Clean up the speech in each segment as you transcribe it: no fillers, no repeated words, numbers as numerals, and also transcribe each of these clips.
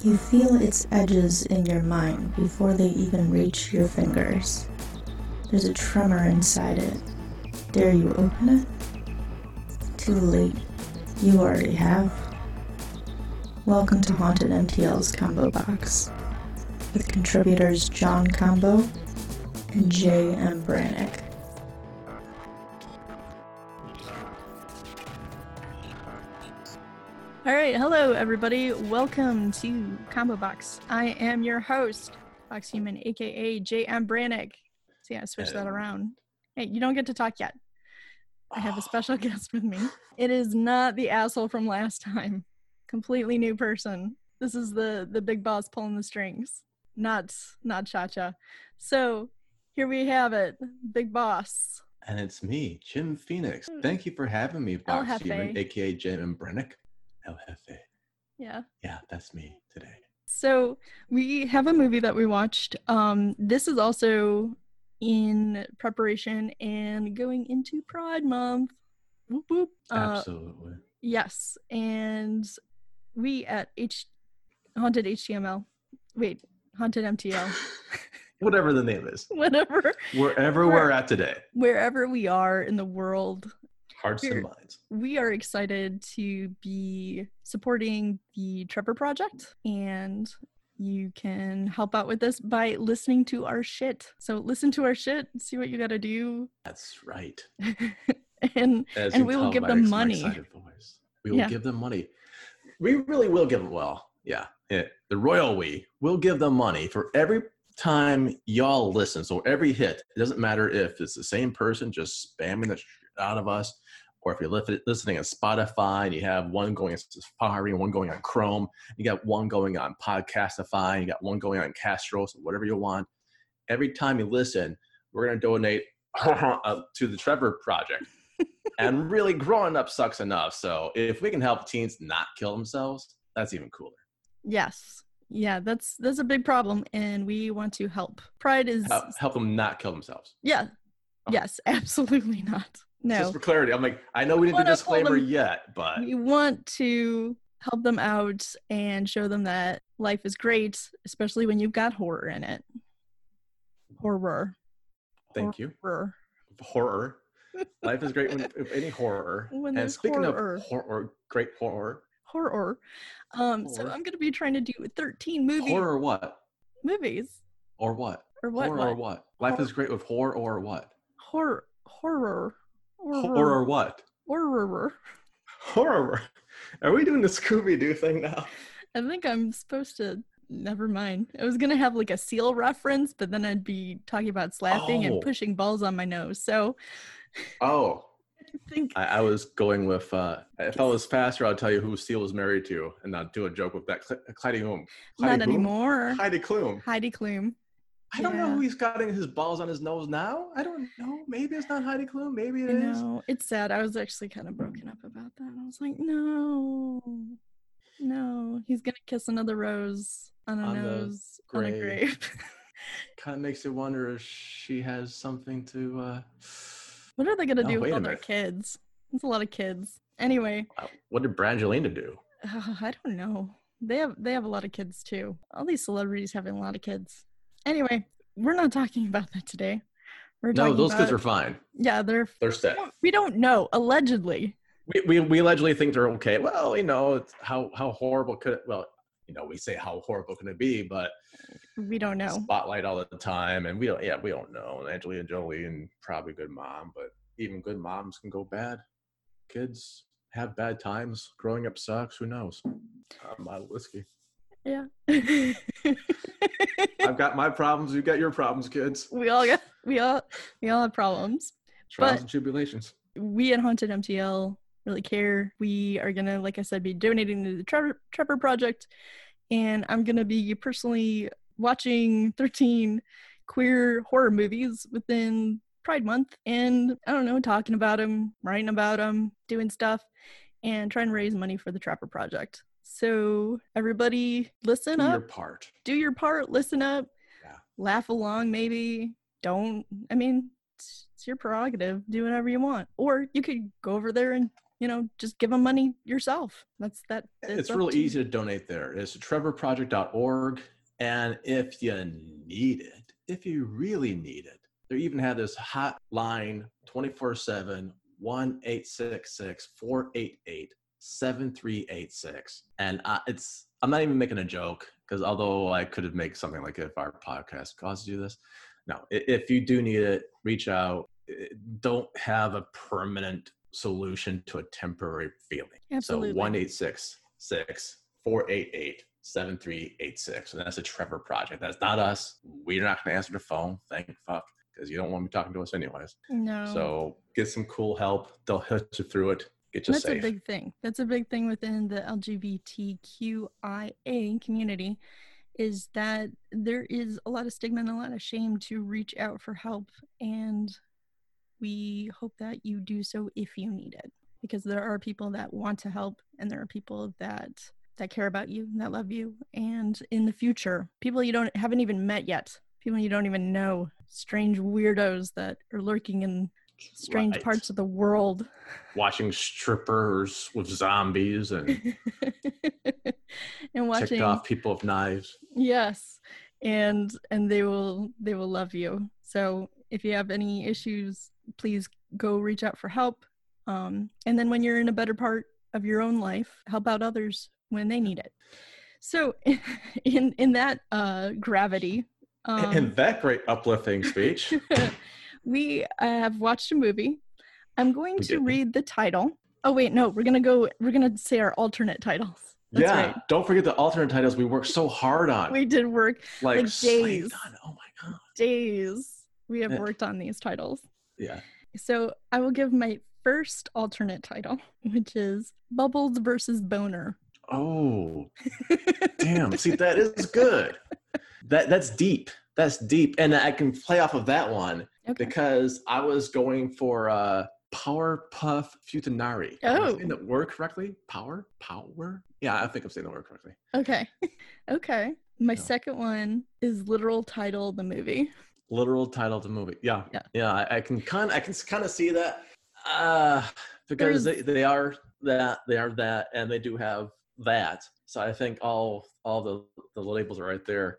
You feel its edges in your mind before they even reach your fingers. There's a tremor inside it. Dare you open it? Too late. You already have. Welcome to Haunted MTL's Combo Box, with contributors John Combo and J.M. Brannick. All right, hello everybody. Welcome to Combo Box. I am your host, Box Human, aka J.M. Brannick. See, I switched that around. Hey, you don't get to talk yet. I have a special guest with me. It is not the asshole from last time. Completely new person. This is the big boss pulling the strings. Not Cha-Cha. So here we have it, big boss. And it's me, Jim Phoenix. Thank you for having me, Box Human, aka J.M. Brannick. El Jefe. Yeah, that's me today. So we have a movie that we watched. This is also in preparation and going into Pride Month. Whoop, whoop. Absolutely. Yes, and we at Haunted HTML. Wait, Haunted MTL. Whatever the name is. Whatever. Wherever we're at today. Wherever we are in the world. Hearts and minds. We are excited to be supporting the Trevor Project, and you can help out with this by listening to our shit. So listen to our shit, see what you got to do. That's right. and we will give them money. We will give them money. We really will give them, the royal we will give them money for every time y'all listen. So every hit, it doesn't matter if it's the same person just spamming the shit out of us, or if you're listening on Spotify and you have one going on Safari and one going on Chrome, you got one going on Podcastify, and you got one going on Castro, so whatever you want. Every time you listen, we're going to donate to the Trevor Project. And really, growing up sucks enough. So if we can help teens not kill themselves, that's even cooler. Yes. Yeah, that's a big problem, and we want to help. Pride is... Help them not kill themselves. Yeah. Oh. Yes, absolutely not. No. Just for clarity, I'm like, I know we didn't do disclaimer yet, but we want to help them out and show them that life is great, especially when you've got horror in it. Horror. Thank you. Horror. Life is great when any horror. And speaking horror. Of horror, great horror. Horror. So I'm going to be trying to do 13 movies. Horror or what? Movies. Or what? Or what? Horror or what? Life is great with horror or what? Horror. Horror or what? Horror. Are we doing the Scooby-Doo thing now? I think I'm supposed to. Never mind. I was going to have like a Seal reference, but then I'd be talking about slapping and pushing balls on my nose. So. Oh. I was going with, if I was faster, I'll tell you who Seal was married to and not do a joke with that. Heidi Klum. Not anymore. Heidi Klum. I don't know who he's got his balls on his nose now. I don't know. Maybe it's not Heidi Klum. Maybe it is. No, it's sad. I was actually kind of broken up about that. I was like, no, he's going to kiss another rose on a nose on a grave. Kind of makes you wonder if she has something to... What are they going to do with all their kids? It's a lot of kids. Anyway. What did Brangelina do? I don't know. They have a lot of kids too. All these celebrities having a lot of kids. Anyway, we're not talking about that today. Those kids are fine. Yeah, they're set. We don't know. Allegedly. We allegedly think they're okay. Well, it's how horrible could it? Well, we say how horrible can it be, but we don't know. Spotlight all the time, and we don't know. Angelina Jolie and probably good mom, but even good moms can go bad. Kids have bad times. Growing up sucks. Who knows? My whiskey. Yeah. I've got my problems. You got your problems, kids. We all have problems. Trials and tribulations. We at Haunted MTL really care. We are gonna, like I said, be donating to the Trevor Project, and I'm gonna be personally watching 13 queer horror movies within Pride Month, and I don't know, talking about them, writing about them, doing stuff, and trying to raise money for the Trevor Project. So everybody listen up. Do your part. Listen up. Yeah. Laugh along, maybe. Don't. I mean, it's your prerogative. Do whatever you want. Or you could go over there and just give them money yourself. It's really easy to donate there. It's trevorproject.org. And if you really need it, they even have this hotline 24/7, 1-866-488-7386. And I'm not even making a joke, because although I could have made something like, if our podcast caused you this. No, if you do need it, reach out. Don't have a permanent solution to a temporary feeling. Absolutely. So 1-866-488-7386. And that's a Trevor Project. That's not us. We're not going to answer the phone. Thank fuck. Because you don't want to be talking to us anyways. No. So get some cool help. They'll hit you through it. Get you safe. That's a big thing. That's a big thing within the LGBTQIA community, is that there is a lot of stigma and a lot of shame to reach out for help. And we hope that you do so if you need it, because there are people that want to help, and there are people that care about you, that love you. And in the future, people you haven't even met yet, people you don't even know, strange weirdos that are lurking in strange parts of the world, watching strippers with zombies and and watching ticked off people with knives. Yes, and they will love you. So if you have any issues, please go reach out for help. And then when you're in a better part of your own life, help out others when they need it. So in that gravity, in that great uplifting speech, we have watched a movie. I'm going to read the title. Oh wait, no, we're gonna say our alternate titles. That's right. Don't forget the alternate titles we worked so hard on. We did work like days. Oh my god. Days we have worked on these titles. Yeah. So I will give my first alternate title, which is Bubbles versus Boner. Oh, damn. See, that is good. That's deep. That's deep. And I can play off of that one because I was going for Powerpuff Futanari. Oh. Am I saying the word correctly? Power? Yeah, I think I'm saying the word correctly. Okay. My second one is literal title the movie. Literal title of the movie. Yeah. I can kind of see that because they are that, and they do have that. So I think all the labels are right there.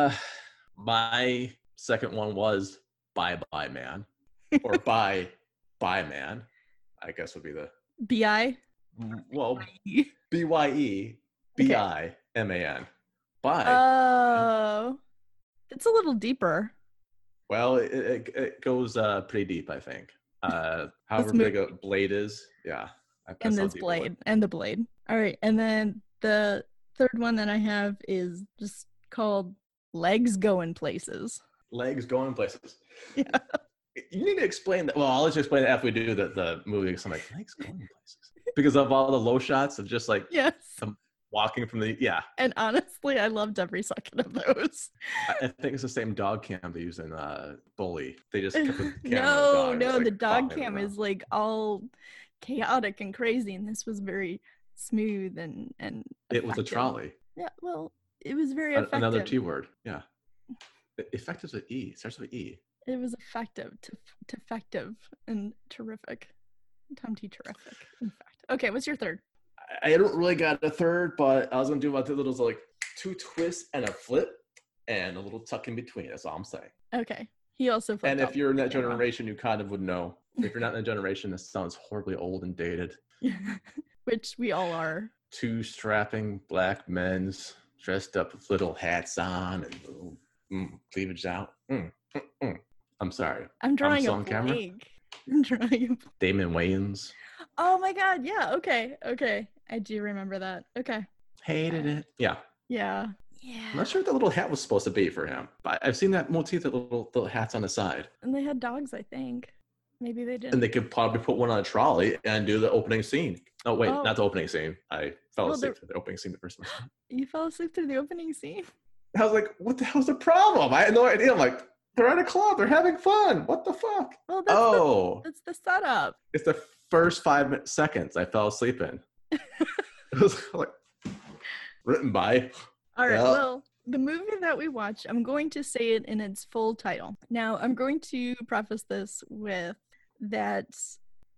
My second one was Bye Bye Man, or Bye Man, I guess would be the B-I? Well, B-Y-E B-I-M-A-N. Bye. Oh, it's a little deeper. Well, it goes pretty deep, I think. However big a blade is, yeah. And this blade, and the blade. All right, and then the third one that I have is just called Legs Going Places. Legs Going Places. Yeah. You need to explain that. Well, I'll let you explain it after we do the movie. Because I'm like, Legs Going Places. Because of all the low shots of just like them walking from the, And honestly, I loved every second of those. I think it's the same dog cam they use in Bully. They just kept the camera No, the dog cam is like all chaotic and crazy, and this was very smooth and it was a trolley. Yeah, well, it was very effective. Another T word. Yeah. Effective with E. It starts with E. It was effective, effective, and terrific. Tom T. Terrific, in fact. Okay, what's your third? I don't really got a third, but I was going to do about the little like 2 twists and a flip and a little tuck in between. That's all I'm saying. Okay. He also flipped. And if you're in that generation, you kind of would know. If you're not in that generation, this sounds horribly old and dated. Which we all are. 2 strapping black men dressed up with little hats on and little cleavage out. I'm sorry. I'm drawing a blank. I'm drawing a blank. Damon Wayans. Oh my god, yeah, okay. I do remember that. Okay. Hated it. Yeah. I'm not sure what the little hat was supposed to be for him. But I've seen that motif, the little hats on the side. And they had dogs, I think. Maybe they didn't. And they could probably put one on a trolley and do the opening scene. Oh, wait, not the opening scene. I fell asleep through the opening scene the first time. You fell asleep through the opening scene? I was like, what the hell's the problem? I had no idea. I'm like, they're at a club. They're having fun. What the fuck? Well, that's the setup. It's the first 5 seconds I fell asleep in. It was like written by. All right. Well, the movie that we watched, I'm going to say it in its full title. Now, I'm going to preface this with that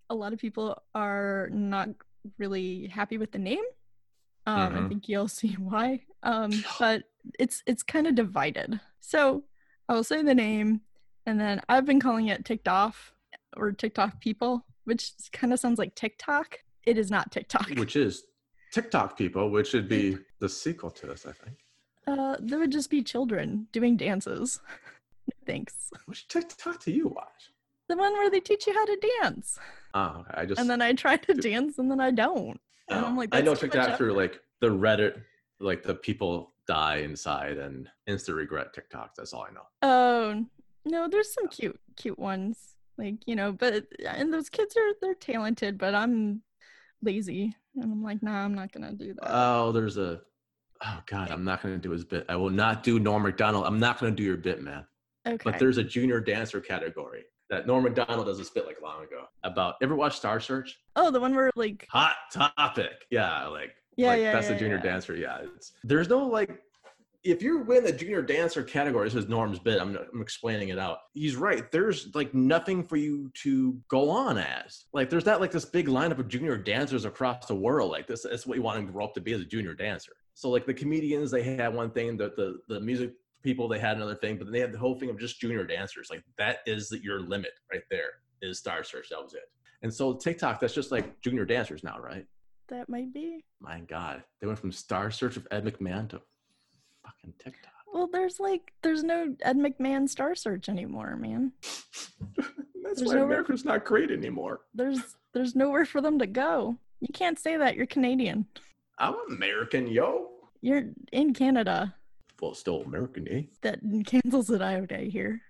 a lot of people are not really happy with the name. I think you'll see why. But it's kind of divided. So I'll say the name, and then I've been calling it TikTok or TikTok people, which kind of sounds like TikTok. It is not TikTok. Which is TikTok people, which should be the sequel to this, I think. There would just be children doing dances. Thanks. Which TikTok do you watch? The one where they teach you how to dance. Oh, okay. And then I try to dance, and then I don't. And I'm like, I know TikTok through like the Reddit, like the people die inside and instant regret TikToks. That's all I know. Oh no, there's some cute ones, like, you know, but and those kids they're talented, but I'm lazy, and I'm like, nah, I'm not gonna do that. Oh God, I'm not gonna do his bit. I will not do Norm Macdonald. I'm not gonna do your bit, man. Okay. But there's a junior dancer category that Norm Macdonald does a spit like long ago about. Ever watch Star Search? Oh, the one where like Hot Topic. Yeah, that's the junior dancer. Yeah, there's no like. If you win the junior dancer category, this is Norm's bit. I'm explaining it out. He's right. There's like nothing for you to go on as. Like there's not like this big lineup of junior dancers across the world. Like this, that's what you want to grow up to be as a junior dancer. So like the comedians, they had one thing. The music people, they had another thing. But then they had the whole thing of just junior dancers. Like that is your limit right there. Is Star Search. That was it. And so TikTok, that's just like junior dancers now, right? That might be. My God, they went from Star Search of Ed McMahon to fucking TikTok. Well, there's no Ed McMahon Star Search anymore, man. That's why America's not great anymore. There's nowhere for them to go. You can't say that. You're Canadian. I'm American, yo. You're in Canada. Well, still American, eh? That cancels it out here.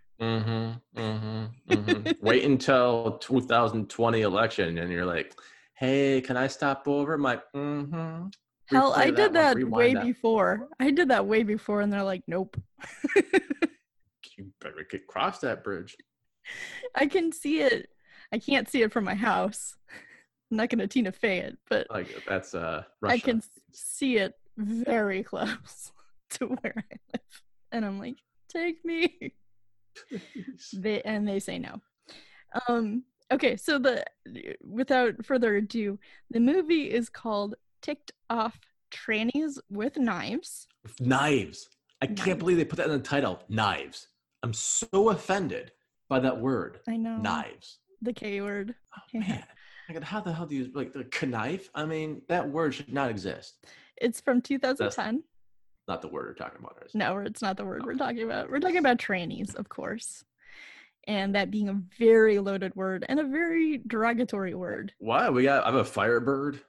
Wait until 2020 election, and you're like, hey, can I stop over? I'm like, Hell, I did that way before. I did that way before, and they're like, nope. You better cross that bridge. I can see it. I can't see it from my house. I'm not going to Tina Fey it, but like that's Russia. I can see it very close to where I live. And I'm like, take me. They say no. Okay, so without further ado, the movie is called Ticked Off Trannies with Knives. Knives. I can't believe they put that in the title. Knives. I'm so offended by that word. I know. Knives. The K word. Oh, man. How the hell do you like the knife? I mean, that word should not exist. It's from 2010. That's not the word we're talking about. No, it's not the word we're talking about. We're talking about trannies, of course. And that being a very loaded word and a very derogatory word. Why? I have a Firebird.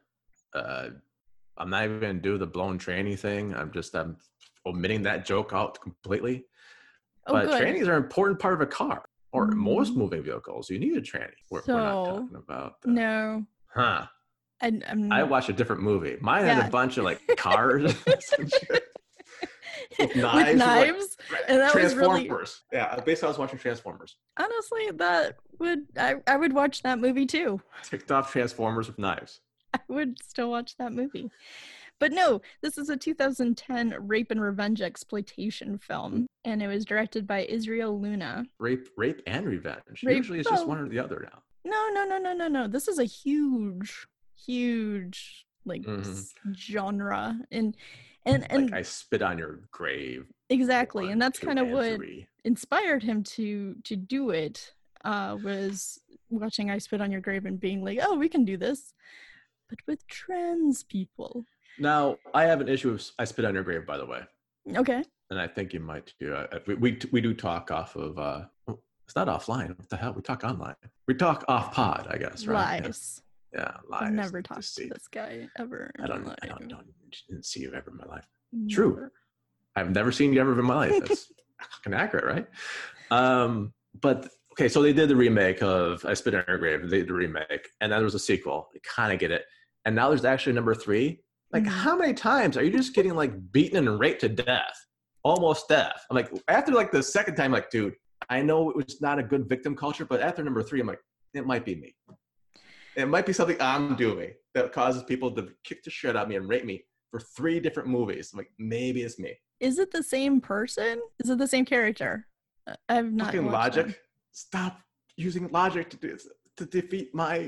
I'm not even going to do the blown tranny thing. I'm omitting that joke out completely. But good. Trannies are an important part of a car or most moving vehicles. You need a tranny. We're not talking about that. No. Huh. I watched a different movie. Mine had a bunch of like cars and shit. With knives. With knives? Like, and that Transformers. Was really... Yeah, basically I was watching Transformers. Honestly, I would watch that movie too. Ticked off Transformers with knives. I would still watch that movie. But no, this is a 2010 rape and revenge exploitation film, and it was directed by Israel Luna. Rape and revenge. Usually it's just one or the other now. No. This is a huge like genre, and like I spit on your grave. Exactly, 1, and that's 2, kind of and what 3. Inspired him to do it. Was watching I Spit on Your Grave and being like, oh, we can do this, but with trans people. Now, I have an issue with I Spit on Your Grave, by the way. Okay. And I think you might too. We do talk off of, it's not offline. What the hell? We talk online. We talk off pod, I guess, right? Lies. Yeah, lies. I've never talked to this guy ever. I didn't see you ever in my life. Never. True. I've never seen you ever in my life. That's fucking accurate, right? But okay, so they did the remake of I Spit on Your Grave. They did the remake, and then there was a sequel. I kind of get it. And now there's actually number 3. Like, how many times are you just getting like beaten and raped to death? Almost death. I'm like, after like the second time, like, dude, I know it was not a good victim culture, but after number 3, I'm like, it might be me. It might be something I'm doing that causes people to kick the shit out of me and rape me for 3 different movies. I'm like, maybe it's me. Is it the same person? Is it the same character? I've not fucking logic. Stop using logic to defeat my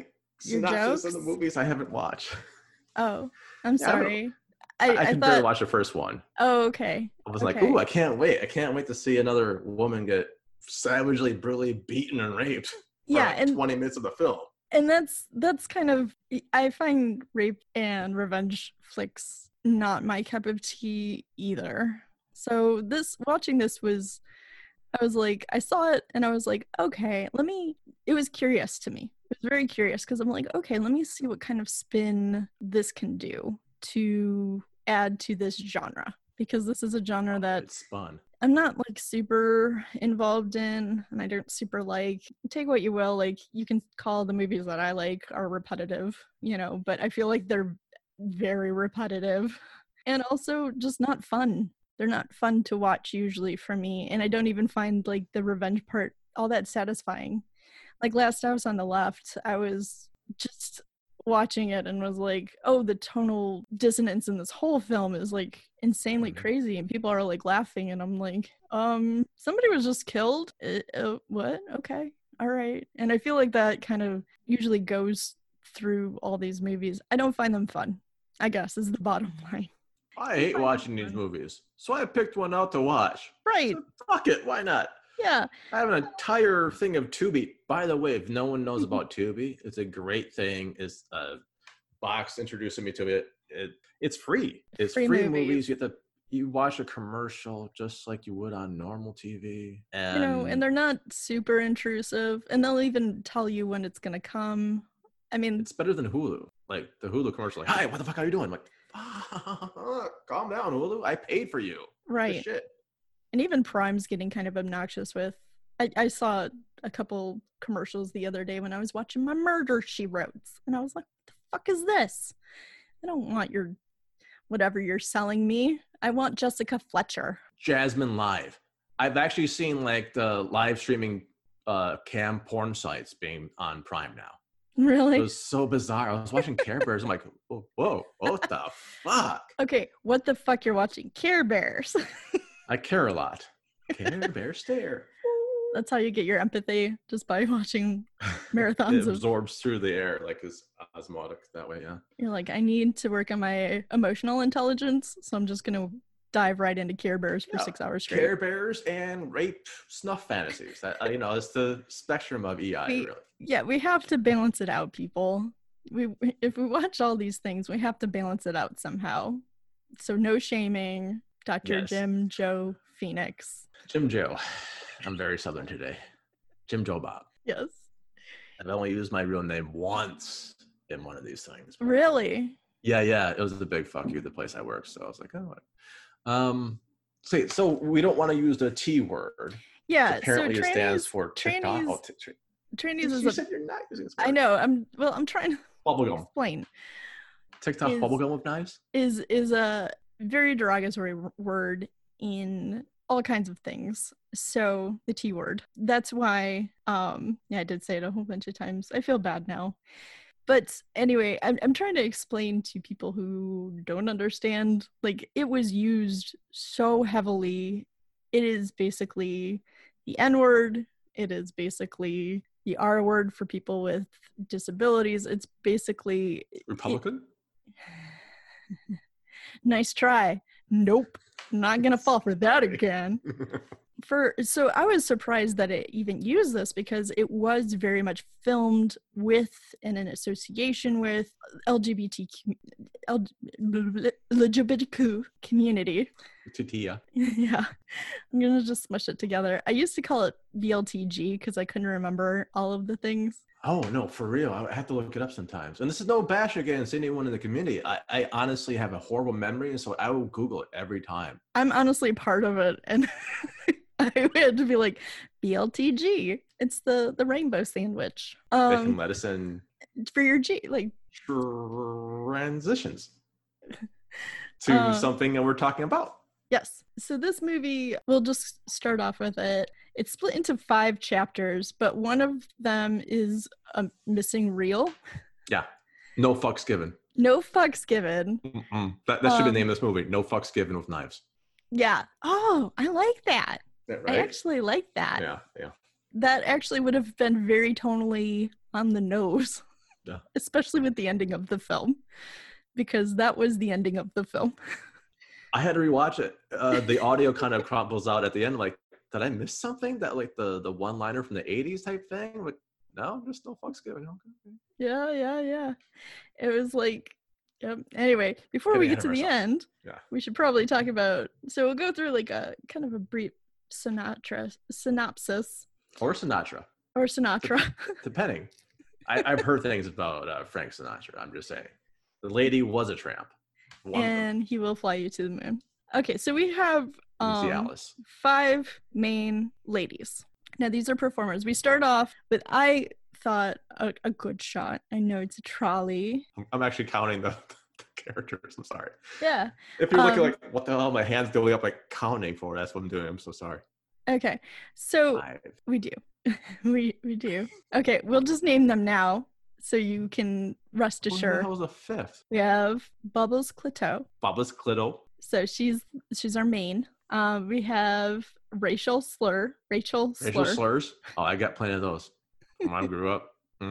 synopsis jokes? of the movies I haven't watched. Oh, I'm sorry. I can barely watch the first one. Oh, okay. I was like, ooh, I can't wait. I can't wait to see another woman get savagely, brutally beaten and raped for like 20 minutes of the film. And that's kind of, I find rape and revenge flicks not my cup of tea either. So watching this was, I was like, I saw it and I was like, okay, it was curious to me. It was very curious because I'm like, okay, let me see what kind of spin this can do to add to this genre, because this is a genre that it's fun. I'm not like super involved in, and I don't super like. Take what you will, like you can call the movies that I like are repetitive, but I feel like they're very repetitive and also just not fun. They're not fun to watch usually for me, and I don't even find like the revenge part all that satisfying. Like Last House on the Left, I was just watching it and was like, oh, the tonal dissonance in this whole film is like insanely crazy, and people are like laughing, and I'm like, somebody was just killed. What? Okay, all right. And I feel like that kind of usually goes through all these movies. I don't find them fun, I guess, is the bottom line. I hate watching these movies, so I picked one out to watch. Right. So fuck it, why not? Yeah. I have an entire thing of Tubi. By the way, if no one knows about Tubi, it's a great thing. It's a box introducing me to it. It's free. It's free movies. You watch a commercial just like you would on normal TV. And and they're not super intrusive, and they'll even tell you when it's gonna come. I mean, it's better than Hulu. Like the Hulu commercial, like, hi, what the fuck are you doing? I'm like, calm down, Hulu. I paid for you. Right. Shit. And even Prime's getting kind of obnoxious with. I saw a couple commercials the other day when I was watching my Murder, She Wrote, and I was like, what the fuck is this? I don't want your whatever you're selling me. I want Jessica Fletcher. Jasmine Live. I've actually seen like the live streaming cam porn sites being on Prime now. Really? It was so bizarre. I was watching Care Bears. I'm like, whoa, what the fuck? Okay, what the fuck you're watching? Care Bears. I care a lot. Care Bear stare. That's how you get your empathy, just by watching marathons. It absorbs through the air, like it's osmotic that way, yeah. You're like, I need to work on my emotional intelligence, so I'm just going to dive right into Care Bears for 6 hours straight. Care Bears and rape snuff fantasies. That it's the spectrum of EI, really. Yeah, we have to balance it out, people. If we watch all these things, we have to balance it out somehow. So no shaming, Dr. Yes. Jim Joe Phoenix. Jim Joe. I'm very Southern today. Jim Joe Bob. Yes. I've only used my real name once in one of these things. Really? Yeah. It was a big fuck you, the place I work. So I was like, oh. So we don't want to use the T word. Yeah. Apparently so it stands for TikTok. Trannies is you said you're not using this word. I know. I'm trying to explain. TikTok bubblegum with knives? Is a very derogatory word in all kinds of things. So the T word. That's why I did say it a whole bunch of times. I feel bad now. But anyway, I'm trying to explain to people who don't understand, like, it was used so heavily. It is basically the N word. It is basically the R word for people with disabilities. It's basically Republican? Nice try. Nope. Not gonna fall for that again. So I was surprised that it even used this, because it was very much filmed with and in association with LGBTQ community. Tutia. Yeah. I'm gonna just smush it together. I used to call it BLTG because I couldn't remember all of the things. Oh, no, for real. I have to look it up sometimes. And this is no bash against anyone in the community. I honestly have a horrible memory, and so I will Google it every time. I'm honestly part of it, and I had to be like, BLTG. It's the rainbow sandwich. Making medicine. For your G, like. Transitions to something that we're talking about. Yes. So this movie, we'll just start off with it. It's split into 5 chapters, but one of them is a missing reel. Yeah. No fucks given. No fucks given. That should be the name of this movie. No fucks given with knives. Yeah. Oh, I like that. Is that right? I actually like that. Yeah. That actually would have been very tonally on the nose. Yeah. Especially with the ending of the film, because that was the ending of the film. I had to rewatch it. The audio kind of crumbles out at the end. Like, did I miss something? That like the one-liner from the 80s type thing? Like, no, there's no fucks given. Okay. Yeah. It was like, yep. Anyway, before we get to the end, we should probably talk about, so we'll go through like a kind of a brief synopsis. Or Sinatra. Depending. I've heard things about Frank Sinatra. I'm just saying. The lady was a tramp. And he will fly you to the moon. Okay, so we have Alice. 5 main ladies. Now, these are performers. We start off with, I thought, a good shot. I know it's a trolley. I'm actually counting the characters. I'm sorry. Yeah. If you're looking like, what the hell? My hand's going up like counting for. That's what I'm doing. I'm so sorry. Okay, so 5. We do. we do. Okay, we'll just name them now so you can rest assured. Who the hell was the 5th? We have Bubbles Clito. Bubbles Clito. So she's our main. We have Rachel Slurs. Oh, I got plenty of those. Mom grew up.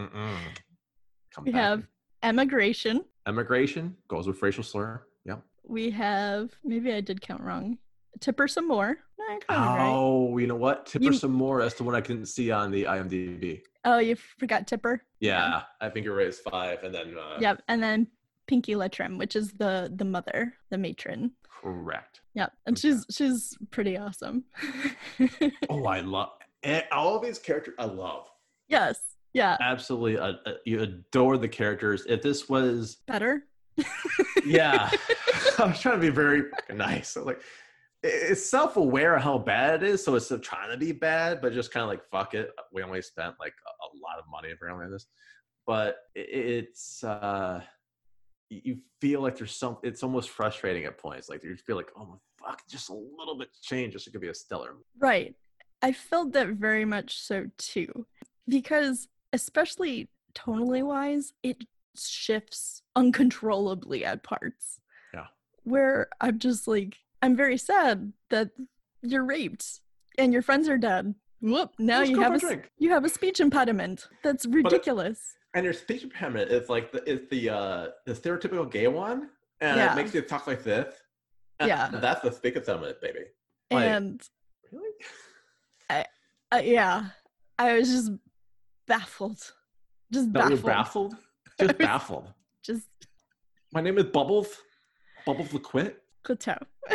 We have Emigration. Emigration goes with Rachel Slur. Yep. We have, maybe I did count wrong, Tipper Some More. No, I counted right. You know what? Tipper Some More. That's the one I couldn't see on the IMDb. Oh, you forgot Tipper? Yeah, I think you're right. It's 5, and then. Yep, and then Pinky Lettrim, which is the mother, the matron. Correct. Yep, and she's pretty awesome. Oh, I love all of these characters. I love. Yes. Yeah. Absolutely. You adore the characters. If this was better. Yeah. I was trying to be very nice. So, like, it's self-aware of how bad it is, so it's trying to be bad, but just kind of like, fuck it. We only spent like a lot of money apparently on this, but it's you feel like it's almost frustrating at points. Like you feel like, oh fuck, just a little bit change, this could be a stellar movie. Right. I felt that very much so too, because especially tonally wise, it shifts uncontrollably at parts. Yeah. Where I'm just like, I'm very sad that you're raped and your friends are dead. Whoop! Now you have a speech impediment. That's ridiculous. And your speech impediment is like the stereotypical gay one, and it makes you talk like this. Yeah, that's the speech impediment, baby. Like, and really, I was just baffled. Just baffled. You're baffled. Just baffled. Just. My name is Bubbles. Bubbles LeQuit. Clito.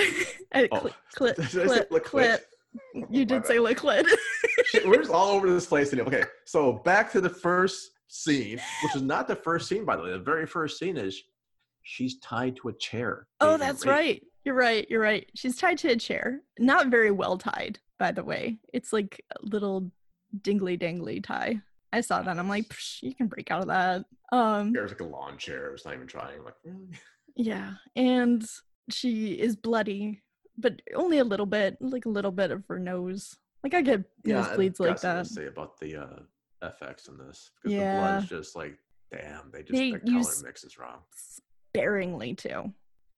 Clit. You did say liquid. We're just all over this place. Okay, so back to the first scene, which is not the first scene, by the way. The very first scene is she's tied to a chair. Oh, that's right. You're right. She's tied to a chair. Not very well tied, by the way. It's like a little dingly-dangly tie. I saw that. I'm like, you can break out of that. There's like a lawn chair. It's not even trying. I'm like, really? Yeah, and she is bloody, but only a little bit, like a little bit of her nose. Like I get nosebleeds like that. To say about the FX in this, because the blood's just like, damn, the color mix is wrong. Sparingly too,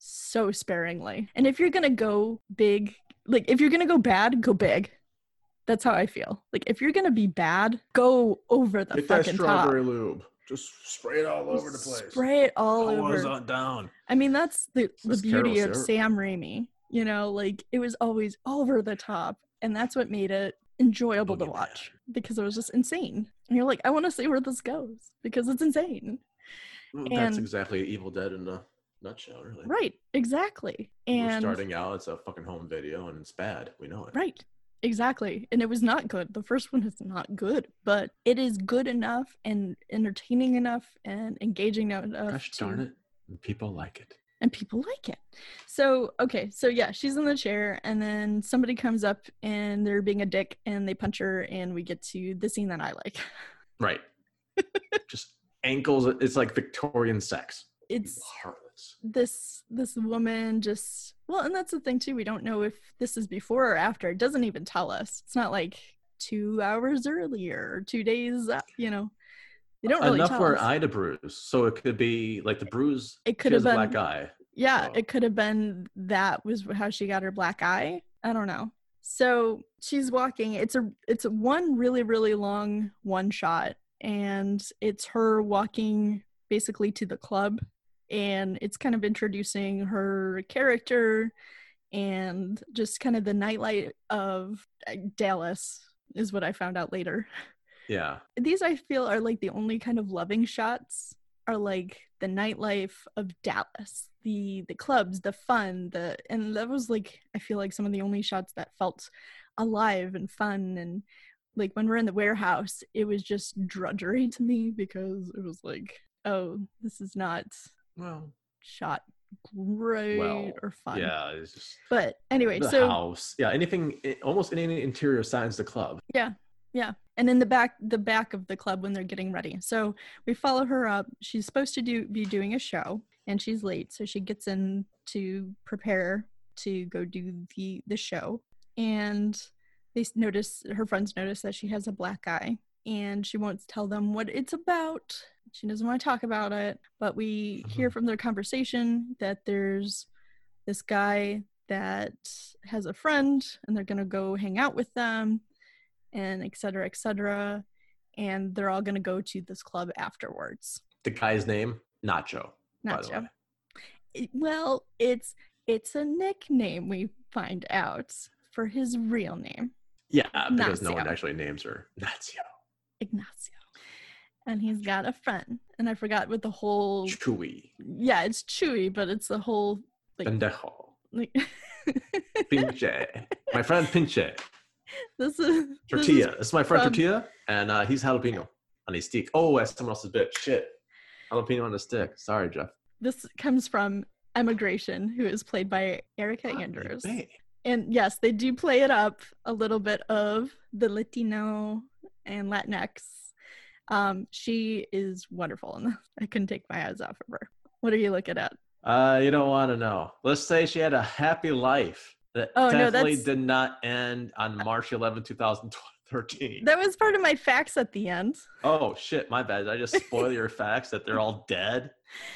so sparingly. And if you're gonna go big, like if you're gonna go bad, go big. That's how I feel. Like if you're gonna be bad, go over the fucking top. Get that strawberry lube. Just spray it all over the place. Spray it all over. It on down. I mean, that's the beauty of Sam Raimi. You know, like it was always over the top, and that's what made it enjoyable to watch because it was just insane. And you're like, I want to see where this goes because it's insane. That's exactly Evil Dead in a nutshell, really. Right, exactly. And we're starting out, it's a fucking home video, and it's bad. We know it. Right. Exactly. And it was not good. The first one is not good, but it is good enough and entertaining enough and engaging enough. Gosh darn it. And people like it. And people like it. So, okay. So, yeah, she's in the chair and then somebody comes up and they're being a dick and they punch her and we get to the scene that I like. Right. Just ankles. It's like Victorian sex. It's heartless. This woman just, well, and that's the thing too. We don't know if this is before or after. It doesn't even tell us. It's not like 2 hours earlier or 2 days, you know. They don't really enough tell for us. an eye to bruise. So it could be like the bruise. It could have been a black eye. Yeah, so. It could have been that was how she got her black eye. I don't know. So she's walking. It's a one really, really long one shot and it's her walking basically to the club, and it's kind of introducing her character and just kind of the nightlife of Dallas is what I found out later. Yeah. These, I feel, are like the only kind of loving shots are like the nightlife of Dallas, the clubs, the fun, and that was like, I feel like some of the only shots that felt alive and fun. And like when we're in the warehouse, it was just drudgery to me because it was like, oh, this is not shot great or fun. Yeah, it's just. But anyway, the house, anything, almost any interior signs the club. Yeah. And in the back of the club when they're getting ready. So we follow her up. She's supposed to be doing a show, and she's late. So she gets in to prepare to go do the show. And her friends notice that she has a black eye, and she won't tell them what it's about. She doesn't want to talk about it. But we hear from their conversation that there's this guy that has a friend, and they're going to go hang out with them, and et cetera, and they're all going to go to this club afterwards. The guy's name, Nacho. By the way. Well, it's a nickname, we find out, for his real name. Yeah, because no one actually names her Ignacio. And he's got a friend, and I forgot what the whole... Chewy. Yeah, it's Chewy, but it's the whole... Pendejo. Pinche. My friend Pinche. Tortilla. This is my friend Tortilla, and he's jalapeno on a stick. Oh, that's someone else's bitch. Shit. Jalapeno on a stick. Sorry, Jeff. This comes from Emigration, who is played by Erica Andrews. And yes, they do play it up a little bit of the Latino and Latinx. She is wonderful, and I couldn't take my eyes off of her. What are you looking at? You don't want to know. Let's say she had a happy life that definitely did not end on March 11, 2013. That was part of my facts at the end. Oh, shit. My bad. Did I just spoil your facts that they're all dead?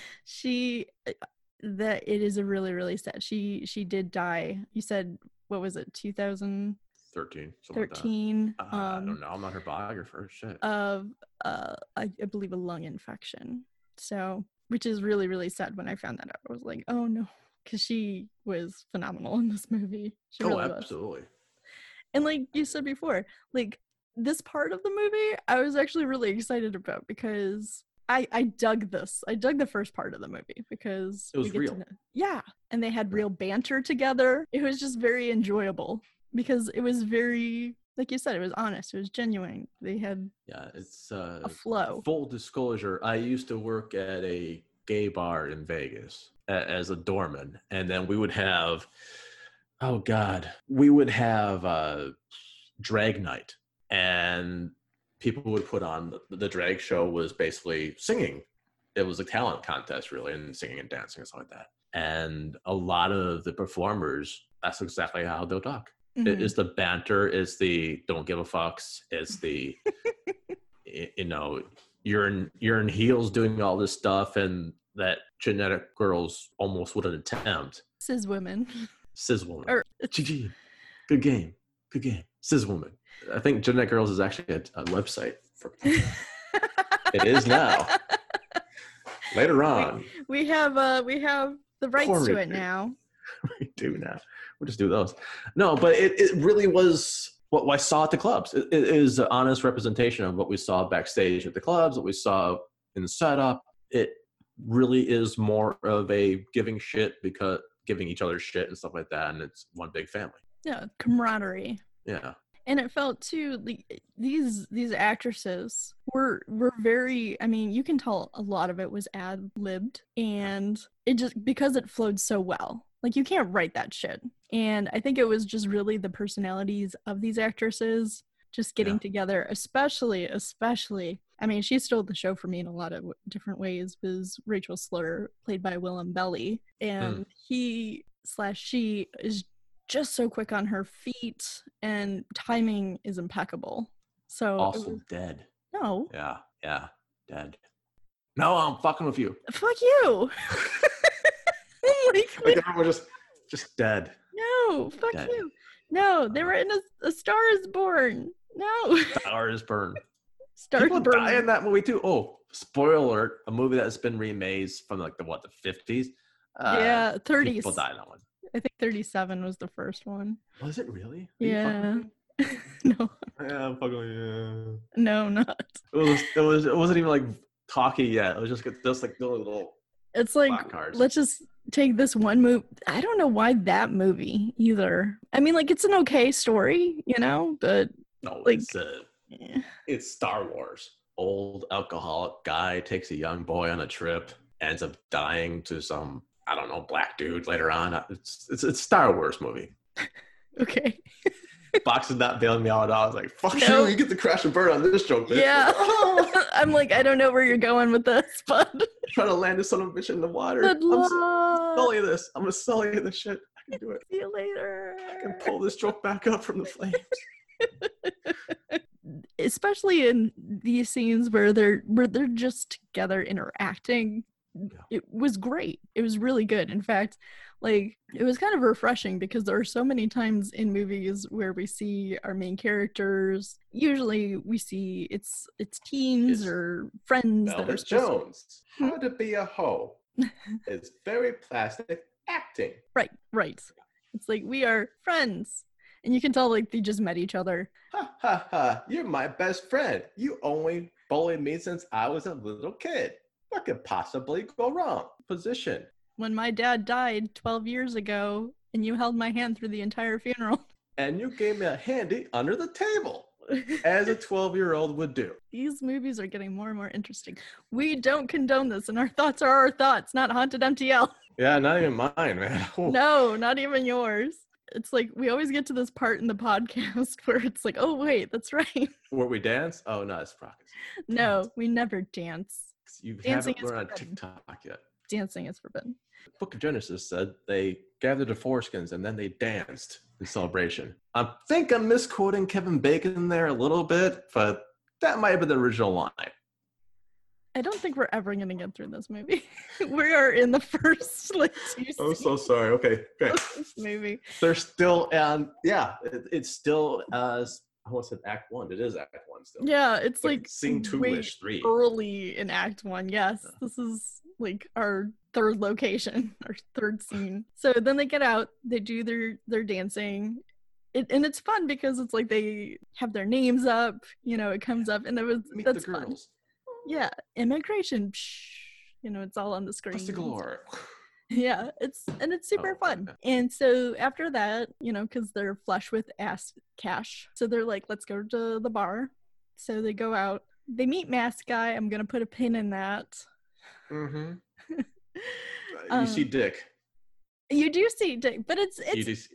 It is a really, really sad. She did die. You said, what was it, 2013? 13. Like I don't know. I'm not her biographer. Shit. Of, I believe a lung infection. So, which is really, really sad when I found that out. I was like, oh no. Because she was phenomenal in this movie. She really absolutely. Was. And like you said before, like this part of the movie, I was actually really excited about because I dug this. I dug the first part of the movie because it was real. And they had real banter together. It was just very enjoyable because it was very, like you said, it was honest. It was genuine. They had it's a flow. Full disclosure, I used to work at a gay bar in Vegas as a doorman, and then we would have drag night, and people would put on the drag show was basically singing. It was a talent contest really, and singing and dancing and stuff like that. And a lot of the performers, that's exactly how they'll talk. It is the banter, it's the don't give a fucks, it's the you're in heels doing all this stuff, and that genetic girls almost wouldn't attempt. Cis woman. GG. Good game. Cis woman. I think Genetic Girls is actually a website for it is now. Later on. We have the rights to it now. We do now. We'll just do those. No, but it really was what I saw at the clubs. It is an honest representation of what we saw backstage at the clubs, what we saw in the setup. It really is more of a giving each other shit and stuff like that, and it's one big family. Yeah, camaraderie. Yeah. And it felt too like these actresses were very, I mean, you can tell a lot of it was ad-libbed, and it just because it flowed so well. Like you can't write that shit. And I think it was just really the personalities of these actresses just getting together, especially, I mean, she stole the show for me in a lot of different ways, was Rachel Slaughter, played by Willem Belly. And she is just so quick on her feet, and timing is impeccable. So also dead. No. Yeah, dead. No, I'm fucking with you. Fuck you. Like everyone just dead. No, fuck dead. You. No, they were in A Star Is Born. No. Star Is Born. Starts People burning. die in that movie too. Oh, spoiler alert! A movie that has been remade from like the 50s. Yeah, 30s. People die in that one. I think 37 was the first one. Was it really? Are Yeah. you fucking No. yeah, I'm fucking yeah. No, not. It wasn't even like talkie yet. It was just like the little. It's like, let's just take this one movie. I don't know why that movie either. I mean, like, it's an okay story, you know, but no, like, it's Star Wars. Old alcoholic guy takes a young boy on a trip, ends up dying to some, I don't know, black dude later on. It's a Star Wars movie. Okay. Box is not bailing me out. I was like, fuck you get to crash and burn on this joke, bitch. Yeah. I'm like, I don't know where you're going with this, but trying to land this son of a bitch in the water. I'm sully this. I'm gonna sully this shit. I can do it. See you later. I can pull this joke back up from the flames. Especially in these scenes where they're just together interacting. Yeah. It was great. It was really good. In fact, like, it was kind of refreshing because there are so many times in movies where we see our main characters. Usually we see it's teens or friends Velvet that are Jones. How to be a hoe. It's very plastic acting. Right. It's like, we are friends. And you can tell, like, they just met each other. Ha, ha, ha. You're my best friend. You only bullied me since I was a little kid. What could possibly go wrong? Position. When my dad died 12 years ago, and you held my hand through the entire funeral. And you gave me a handy under the table, as a 12-year-old would do. These movies are getting more and more interesting. We don't condone this, and our thoughts are our thoughts, not Haunted MTL. Yeah, not even mine, man. Ooh. No, not even yours. It's like, we always get to this part in the podcast where it's like, oh, wait, that's right. Where we dance? Oh, no, it's Frockus. No, we never dance. You Dancing haven't learned on TikTok yet. Dancing is forbidden. The Book of Genesis said they gathered the foreskins and then they danced in celebration. I think I'm misquoting Kevin Bacon there a little bit, but that might have been the original line. I don't think we're ever going to get through this movie. We are in the first, 2 scenes. I'm so sorry. Okay. This movie. They're still, and it's still, I almost said Act 1. It is Act 1 still. Yeah, it's like scene 2-ish, 3. Early in Act 1, yes. Yeah. This is like our third location, our third scene. So then they get out, they do their dancing. And it's fun because it's like they have their names up, it comes up, and that's fun. Girls. Yeah, immigration, it's all on the screen. That's the galore. Yeah, it's super fun. And so after that, because they're flush with ass cash, so they're like, let's go to the bar. So they go out. They meet Mask Guy. I'm gonna put a pin in that. Mm-hmm. You see Dick. You do see Dick, but it's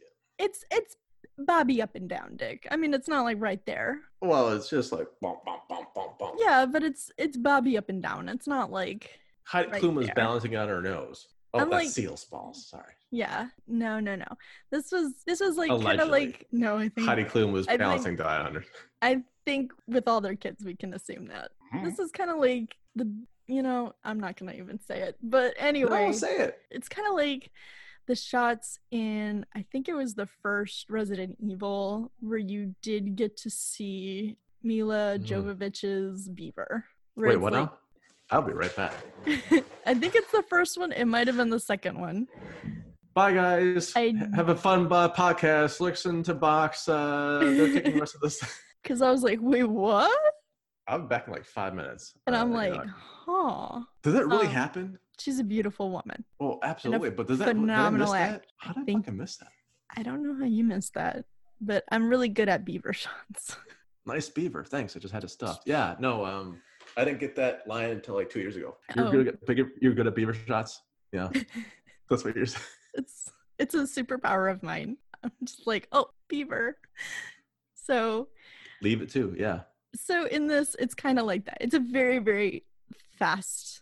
Bobby up and down Dick. I mean, it's not like right there. Well, it's just like bump, bump, bump, bump, bump. Yeah, but it's Bobby up and down. It's not like Heidi Klum was balancing on her nose. Oh, that's like, Seal's balls. Sorry. Yeah. No. This was like kind of like I think Heidi Klum was balancing that on her. I think with all their kids, we can assume that. This is kind of like I'm not gonna even say it, but anyway, no, say it. It's kind of like the shots in, I think it was the first Resident Evil, where you did get to see Mila Jovovich's Beaver. Wait, what now? I'll be right back. I think it's the first one. It might have been the second one. Bye, guys. Have a fun podcast. Listen to Box. They're taking the rest of this. Because I was like, wait, what? I'll be back in like 5 minutes. And I'm like, huh. Does that really happen? She's a beautiful woman. Oh, absolutely. But does that phenomenal act? How did I fucking miss that? I don't know how you missed that, but I'm really good at beaver shots. Nice beaver. Thanks. I just had it stuffed. Yeah. No. I didn't get that line until like 2 years ago. You're good at beaver shots. Yeah. That's what you're saying. It's a superpower of mine. I'm just like, oh, beaver. So. Leave it too. Yeah. So in this, it's kind of like that. It's a very, very fast.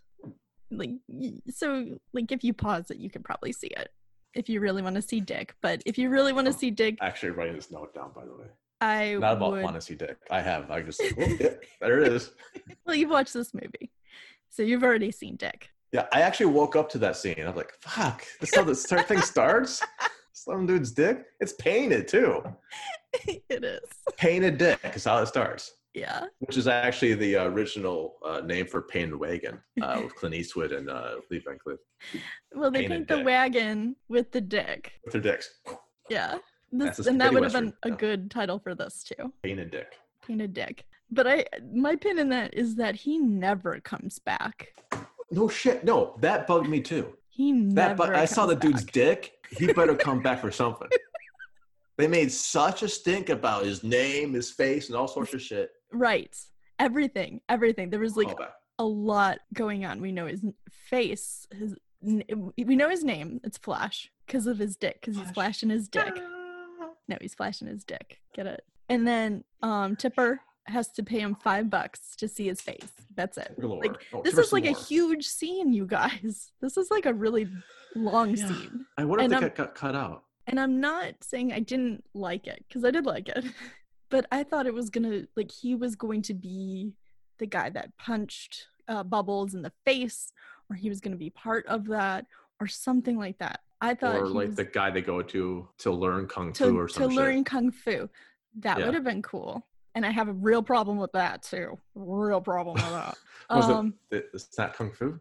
If you pause it, you can probably see it if you really want to see Dick. But if you really want to see Dick, actually writing this note down, by the way. Not about want to see Dick. I just there it is. Well, you've watched this movie, so you've already seen Dick. Yeah, I actually woke up to that scene. I'm like, fuck, this is how this thing starts. Some dude's dick. It's painted too. It is painted dick is how it starts. Yeah. Which is actually the original name for Painted Wagon with Clint Eastwood and Lee Van Cleef. Well, they paint the wagon with the dick. With their dicks. Yeah. And that would have been a good title for this too. Painted Dick. Painted Dick. But my pin in that is that he never comes back. No shit. No, that bugged me too. He never I saw the back. dude's dick. He better come back for something. They made such a stink about his name, his face, and all sorts of shit. Right. Everything. There was like a lot going on. We know his face. We know his name. It's Flash because of his dick. Because he's flashing his dick. No, he's flashing his dick. Get it? And then Tipper has to pay him $5 to see his face. That's it. Like, this is like a huge scene, you guys. This is like a really long scene. I wonder if it got cut out. And I'm not saying I didn't like it, because I did like it. But I thought it was he was going to be the guy that punched Bubbles in the face, or he was going to be part of that, or something like that. I thought or like the guy they go to learn kung fu or something. To learn kung fu. That would have been cool. And I have a real problem with that too. Real problem with that. It's not kung fu?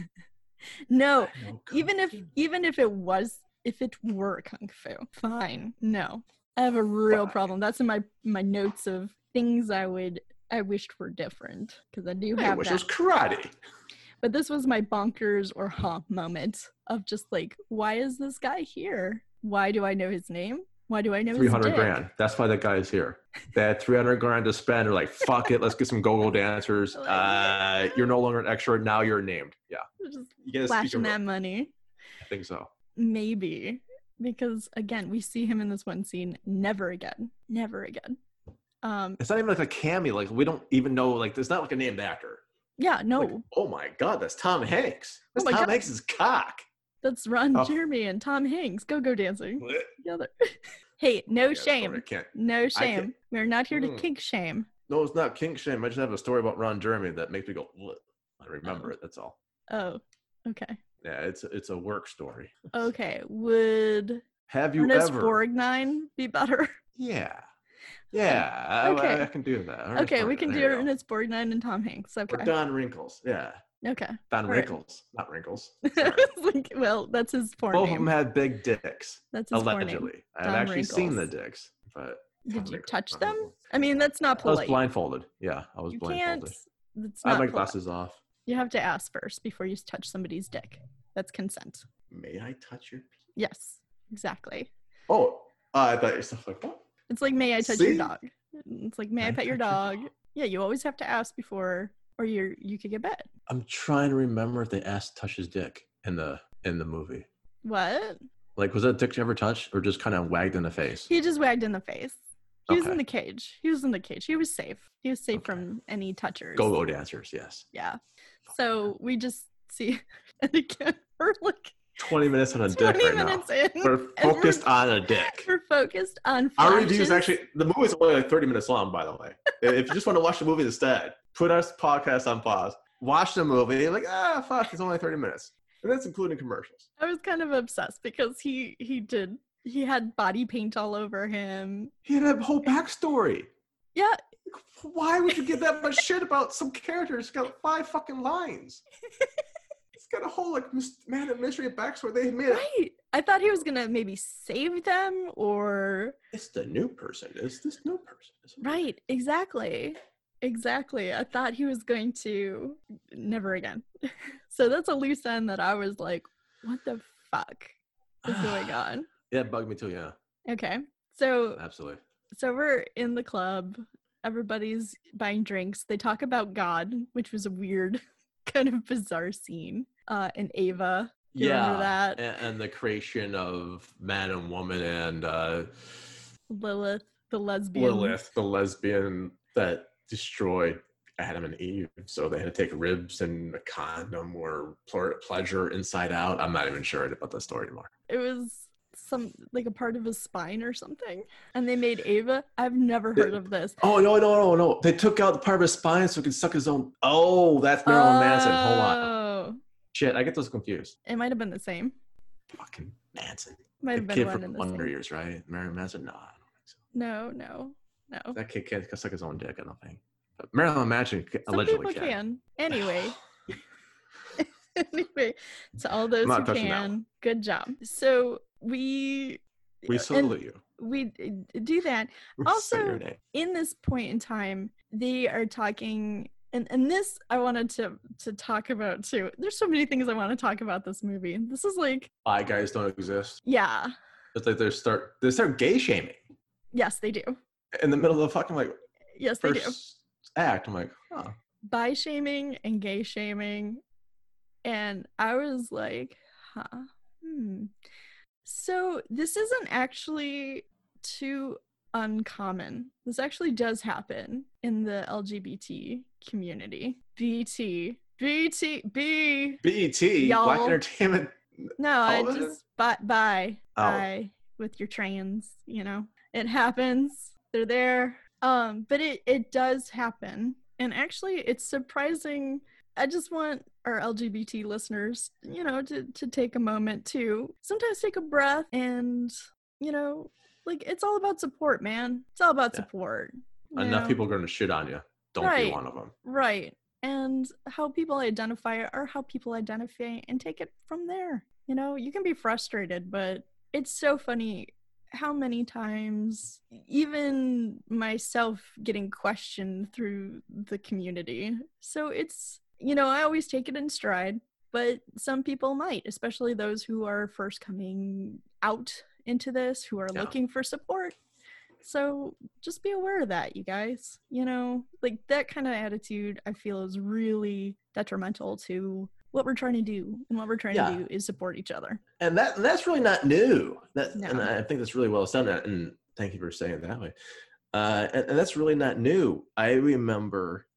No. Even if it were kung fu, fine. No. I have a real problem. That's in my notes of things I wished were different, because I do have I wish it was karate. But this was my bonkers or moment of just like, why is this guy here? Why do I know his name? Why do I know his dick? $300,000. That's why that guy is here. They had $300,000 to spend. They're like, fuck it, let's get some go-go dancers. You're no longer an extra. Now you're named. Yeah. Just flashing that money. I think so. Maybe. Because again, we see him in this one scene. Never again. It's not even like a cameo. Like, we don't even know. Like, it's not like a named actor. Yeah, no. Like, oh my God, that's Tom Hanks. That's Tom Hanks' cock. That's Ron Jeremy and Tom Hanks go-go dancing together. Hey, no shame. No shame. We're not here to kink shame. No, it's not kink shame. I just have a story about Ron Jeremy that makes me go, what? I remember it. That's all. Oh, okay. Yeah, it's a work story. Okay. Would Ernest Borgnine be better? Yeah. Yeah, okay. I can do that. Okay, we can do Ernest Borgnine and Tom Hanks. Okay. Or Don Wrinkles. Yeah. Okay. Don Wrinkles, not Wrinkles. Well, that's his porn name. Both name. of them had big dicks. That's his allegedly. I've actually seen the dicks, but did you touch them? I mean, that's not polite. I was blindfolded. Yeah, I was blindfolded. I had my glasses off. You have to ask first before you touch somebody's dick. That's consent. May I touch your? Yes, exactly. Oh, I thought yourself like what? It's like, may I touch your dog? It's like, may I pet your dog? Yeah, you always have to ask before, or you could get bit. I'm trying to remember if they asked to touch his dick in the movie. What? Like, was that dick ever touched, or just kind of wagged in the face? He just wagged in the face. He was in the cage. He was safe. He was safe from any touchers. Go-go dancers, yes. Yeah. So we just see, and again, we're like 20 minutes on a dick right now. We're focused on a dick. We're focused on flashes. Our reviews actually, the movie's only like 30 minutes long, by the way. If you just want to watch the movie instead, put our podcast on pause. Watch the movie. Like, fuck, it's only 30 minutes. And that's including commercials. I was kind of obsessed because he had body paint all over him. He had a whole backstory. Yeah. Why would you give that much shit about some character who's got 5 fucking lines? It's got a whole like man of mystery backstory. They made it. Right. I thought he was gonna maybe save them, or it's the new person. It's this new person. Right. Exactly. I thought he was going to never again. So that's a loose end that I was like, what the fuck is going on? Yeah, it bugged me too. Yeah. Okay. So absolutely. So we're in the club. Everybody's buying drinks. They talk about God, which was a weird, kind of bizarre scene. And Ava. Remember that? And the creation of man and woman, and Lilith, the lesbian that destroyed Adam and Eve. So they had to take ribs and a condom or pleasure inside out. I'm not even sure about the story anymore. It was some like a part of his spine or something, and they made Ava. I've never heard of this. Oh no! They took out the part of his spine so he could suck his own. Oh, that's Marilyn Manson. Hold on. Shit, I get those confused. It might have been the same. Fucking Manson. Might have been one in the Wonder Years, right? Marilyn Manson. No, I don't think so. No. That kid can't suck his own dick. I don't think. Marilyn Manson allegedly can. Anyway. Anyway, to all those who can, good job. So we salute you. We do that. Also, in this point in time, they are talking, and this I wanted to talk about too. There's so many things I want to talk about this movie. This is like Bi guys don't exist. Yeah. It's like they start gay shaming. Yes, they do. In the middle of the fucking yes, they do. Act. I'm like, huh. Bi shaming and gay shaming. And I was like, So this isn't actually too uncommon. This actually does happen in the LGBT community. BT, y'all. Black Entertainment. No, I just bye with your trans, It happens. They're there. But it does happen. And actually it's surprising. I just want our LGBT listeners, to take a moment to sometimes take a breath and, it's all about support, man. It's all about support. Enough people are going to shit on you. Don't be one of them. Right. And how people identify are how people identify and take it from there. You can be frustrated, but it's so funny how many times even myself getting questioned through the community. So it's, I always take it in stride, but some people might, especially those who are first coming out into this, who are looking for support. So just be aware of that, you guys. That kind of attitude I feel is really detrimental to what we're trying to do. And what we're trying to do is support each other. And that's really not new. And I think that's really well said. And thank you for saying it that way. And that's really not new. I remember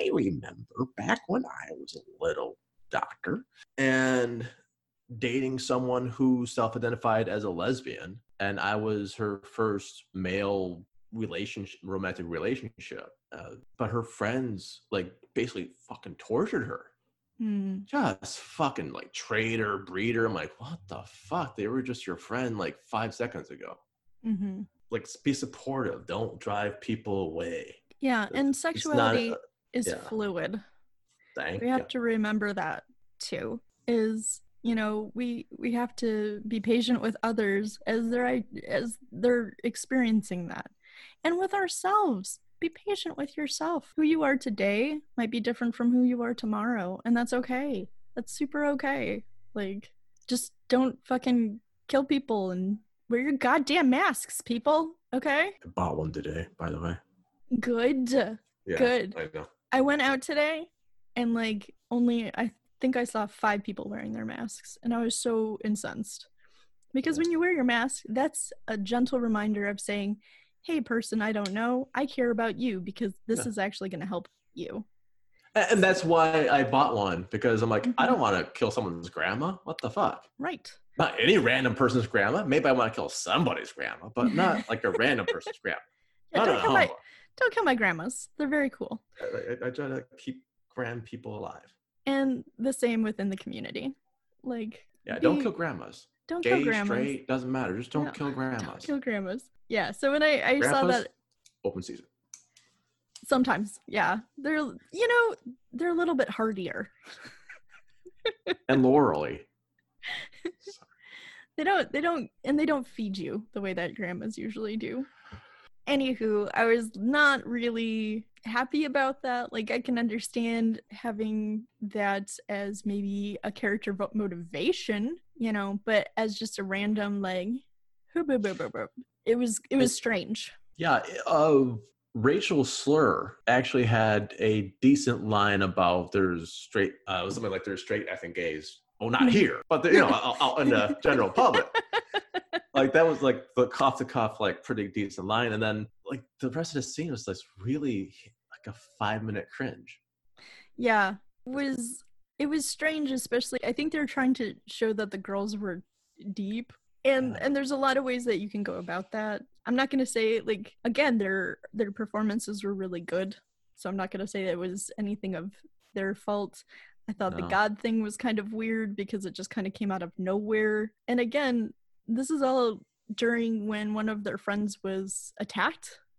back when I was a little doctor and dating someone who self-identified as a lesbian, and I was her first male romantic relationship. But her friends basically fucking tortured her. Just fucking traitor, breeder. I'm like, what the fuck? They were just your friend 5 seconds ago. Mm-hmm. Be supportive. Don't drive people away. Yeah, and sexuality is fluid. We have to remember that too. Is we have to be patient with others as they're experiencing that, and with ourselves. Be patient with yourself. Who you are today might be different from who you are tomorrow, and that's okay. That's super okay. Just don't fucking kill people and wear your goddamn masks, people. Okay? I bought one today, by the way. Good. Yeah, good. I know. I went out today and I think I saw 5 people wearing their masks, and I was so incensed. Because when you wear your mask, that's a gentle reminder of saying, hey, person I don't know, I care about you because this is actually going to help you. And that's why I bought one, because I'm I don't want to kill someone's grandma. What the fuck? Right. Not any random person's grandma. Maybe I want to kill somebody's grandma, but not a random person's grandma. Don't kill my grandmas. They're very cool. I try to keep grand people alive. And the same within the community. Don't kill grandmas. Don't kill grandmas. Straight, doesn't matter. Just don't kill grandmas. Don't kill grandmas. Yeah, so when I saw that... Open season. Sometimes, yeah. They're a little bit hardier. And laurely. They don't feed you the way that grandmas usually do. Anywho, I was not really happy about that. I can understand having that as maybe a character motivation, but as just a random it was strange. Yeah, Rachel Slur actually had a decent line about there's straight, something like there's straight effing gays. Well, not here, but in the general public. That was the off the cuff, pretty decent line, and then the rest of the scene was really a 5-minute cringe. Yeah, it was strange, especially I think they're trying to show that the girls were deep. And there's a lot of ways that you can go about that. I'm not going to say, again, their performances were really good. So I'm not going to say it was anything of their fault. I thought the God thing was kind of weird because it just kind of came out of nowhere. And again, this is all during when one of their friends was attacked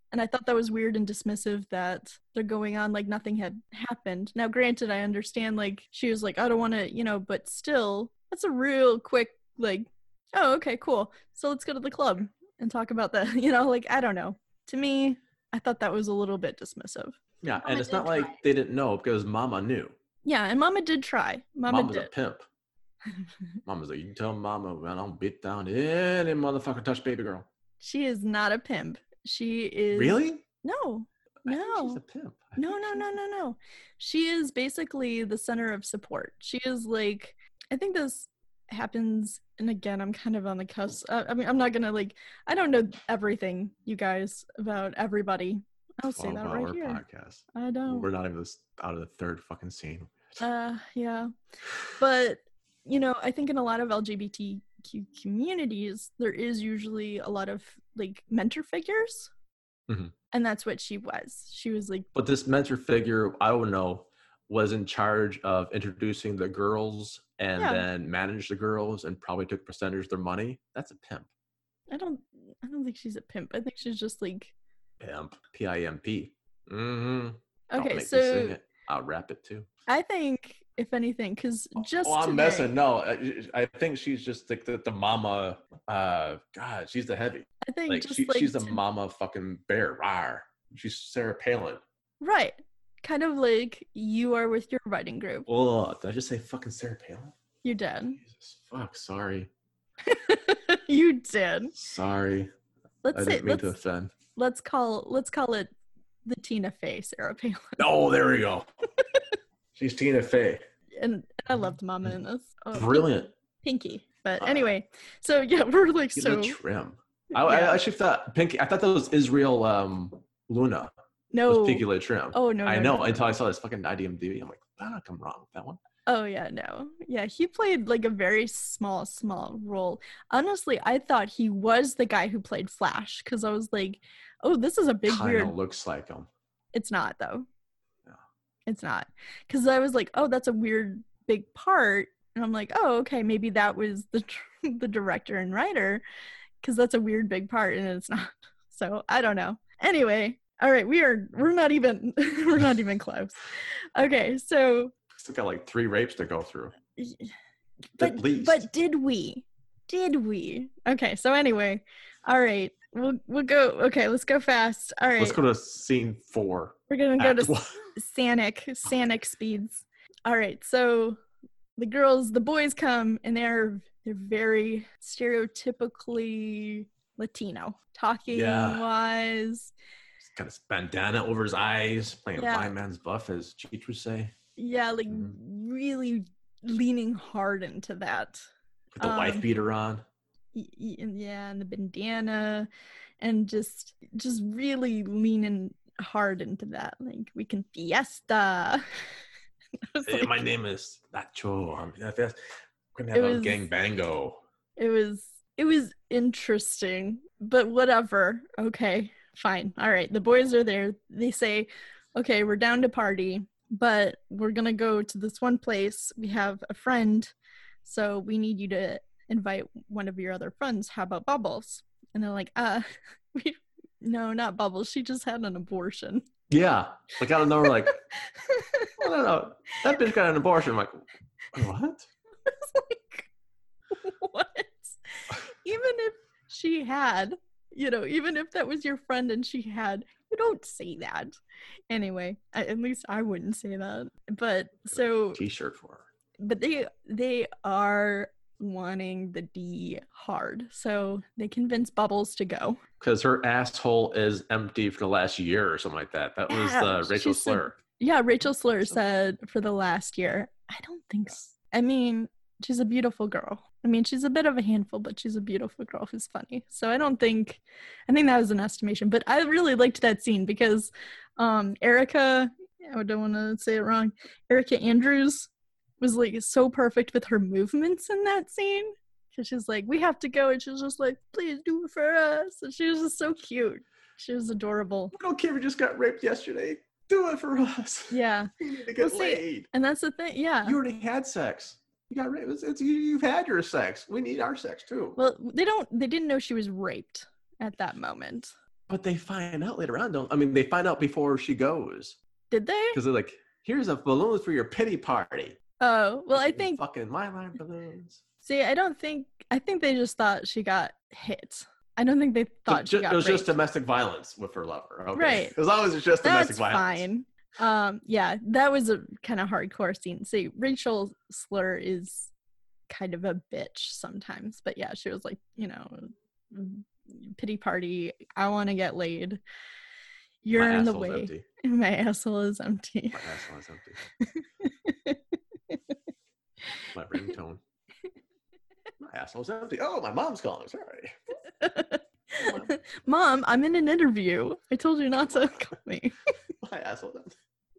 And I thought that was weird and dismissive that they're going on like nothing had happened. Now, granted, I understand, like, she was like, I don't want to, but still, that's a real quick, like, oh, okay, cool. So let's go to the club and talk about that, like, I don't know. To me, I thought that was a little bit dismissive. Yeah, and it's not like they didn't know because Mama knew. Yeah, and Mama did try. Mama's a pimp. Mama's like, you tell Mama, man, I don't beat down any motherfucker touch baby girl. She is not a pimp. She is... Really? No. She's a pimp. No. She is basically the center of support. She is like... I think this happens, and again, I'm kind of on the cusp. I mean, I'm not gonna, like... I don't know everything, you guys, about everybody. I'll say that right here. Podcast. I don't. We're not even out of the third fucking scene. Yeah. But, I think in a lot of LGBTQ communities, there is usually a lot of, like, mentor figures. Mm-hmm. And that's what she was. She was like... But this mentor figure, I don't know, was in charge of introducing the girls and then managed the girls and probably took a percentage of their money. That's a pimp. I don't think she's a pimp. I think she's just like... Pimp. P-I-M-P. Mm-hmm. Okay, don't make so... me sing it. I'll rap it too. I think, if anything, because just I'm today, messing. No, I think she's just like the mama. God, she's the heavy. I think like, just she's the mama fucking bear. Rawr. She's Sarah Palin. Right. Kind of like you are with your writing group. Oh, did I just say fucking Sarah Palin? You did. Jesus, fuck. Sorry. You did. Sorry. I didn't mean to offend. Let's call it the Tina Fey Sarah Palin. Oh, there we go. She's Tina Fey. And I loved Mama in this. Oh, brilliant. Pinky. But anyway, so yeah, we're like so trim. I actually thought Pinky. I thought that was Israel Luna. No. It was Pinky Le Trim. Oh no. I know until I saw this fucking IMDb. I'm like, I'm not come wrong with that one. Oh yeah, no. Yeah, he played like a very small role. Honestly, I thought he was the guy who played Flash because I was like, oh, this is a big weird. Kinda looks like him. It's not though. No. It's not. Because I was like, oh, that's a weird big part. And I'm like, oh, okay, maybe that was the director and writer because that's a weird big part and it's not. So I don't know. Anyway, all right, we're not even close. Okay, so still got like 3 rapes to go through. But at least. But did we? Okay, so anyway, all right, we'll go. Okay, let's go fast. All right, let's go to scene 4. We're gonna go to Sanic speeds. All right, so the boys come and they're very stereotypically Latino, talking wise. He's got his bandana over his eyes, playing blind man's buff, as Cheech would say. Yeah, like really leaning hard into that. With the wife beater on. Yeah, and the bandana, and just really leaning hard into that. Like, we can fiesta. Hey, my name is Nacho. We're gonna have a gangbango. It was interesting, but whatever. Okay, fine. All right, the boys are there. They say, okay, we're down to party, but we're gonna go to this one place. We have a friend, so we need you to invite one of your other friends. How about Bubbles? And they're like, no, not Bubbles. She just had an abortion. Yeah, like out of nowhere, like, I don't know, that bitch got an abortion. I'm like, what? What? Even if she had, even if that was your friend and she had, you don't say that. Anyway, at least I wouldn't say that. But so T-shirt for her. But they are wanting the D hard, so they convince Bubbles to go because her asshole is empty for the last year or something like that. That was Rachel Slur. Rachel Slur said for the last year. I don't think so. I mean, she's a beautiful girl. I mean, she's a bit of a handful, but she's a beautiful girl who's funny. So I think that was an estimation. But I really liked that scene because Erica, I don't want to say it wrong, Erica Andrews was like so perfect with her movements in that scene. Because she's like, we have to go. And she's just like, please do it for us. And she was just so cute. She was adorable. I don't care if we just got raped yesterday. Do it for us. Yeah. You need to get laid. And that's the thing. Yeah. You already had sex. You got raped. You've had your sex. We need our sex too. Well, they didn't know she was raped at that moment. But they find out later on, don't? I mean, they find out before she goes. Did they? Because they're like, here's a balloon for your pity party. Oh, well, I think fucking Mylar balloons. See, I think they just thought she got hit. I don't think they thought she got It was raped. just domestic violence with her lover. Okay. Right. As long as it's just domestic That's violence. fine. Yeah, that was a kind of hardcore scene. See, Rachel Slur is kind of a bitch sometimes, but yeah, she was like, pity party. I want to get laid. You're in the way. Empty. My asshole is empty. My asshole is empty. My ringtone. My asshole's empty. Oh, my mom's calling. Sorry. Mom, I'm in an interview. I told you not to call me. My asshole's empty.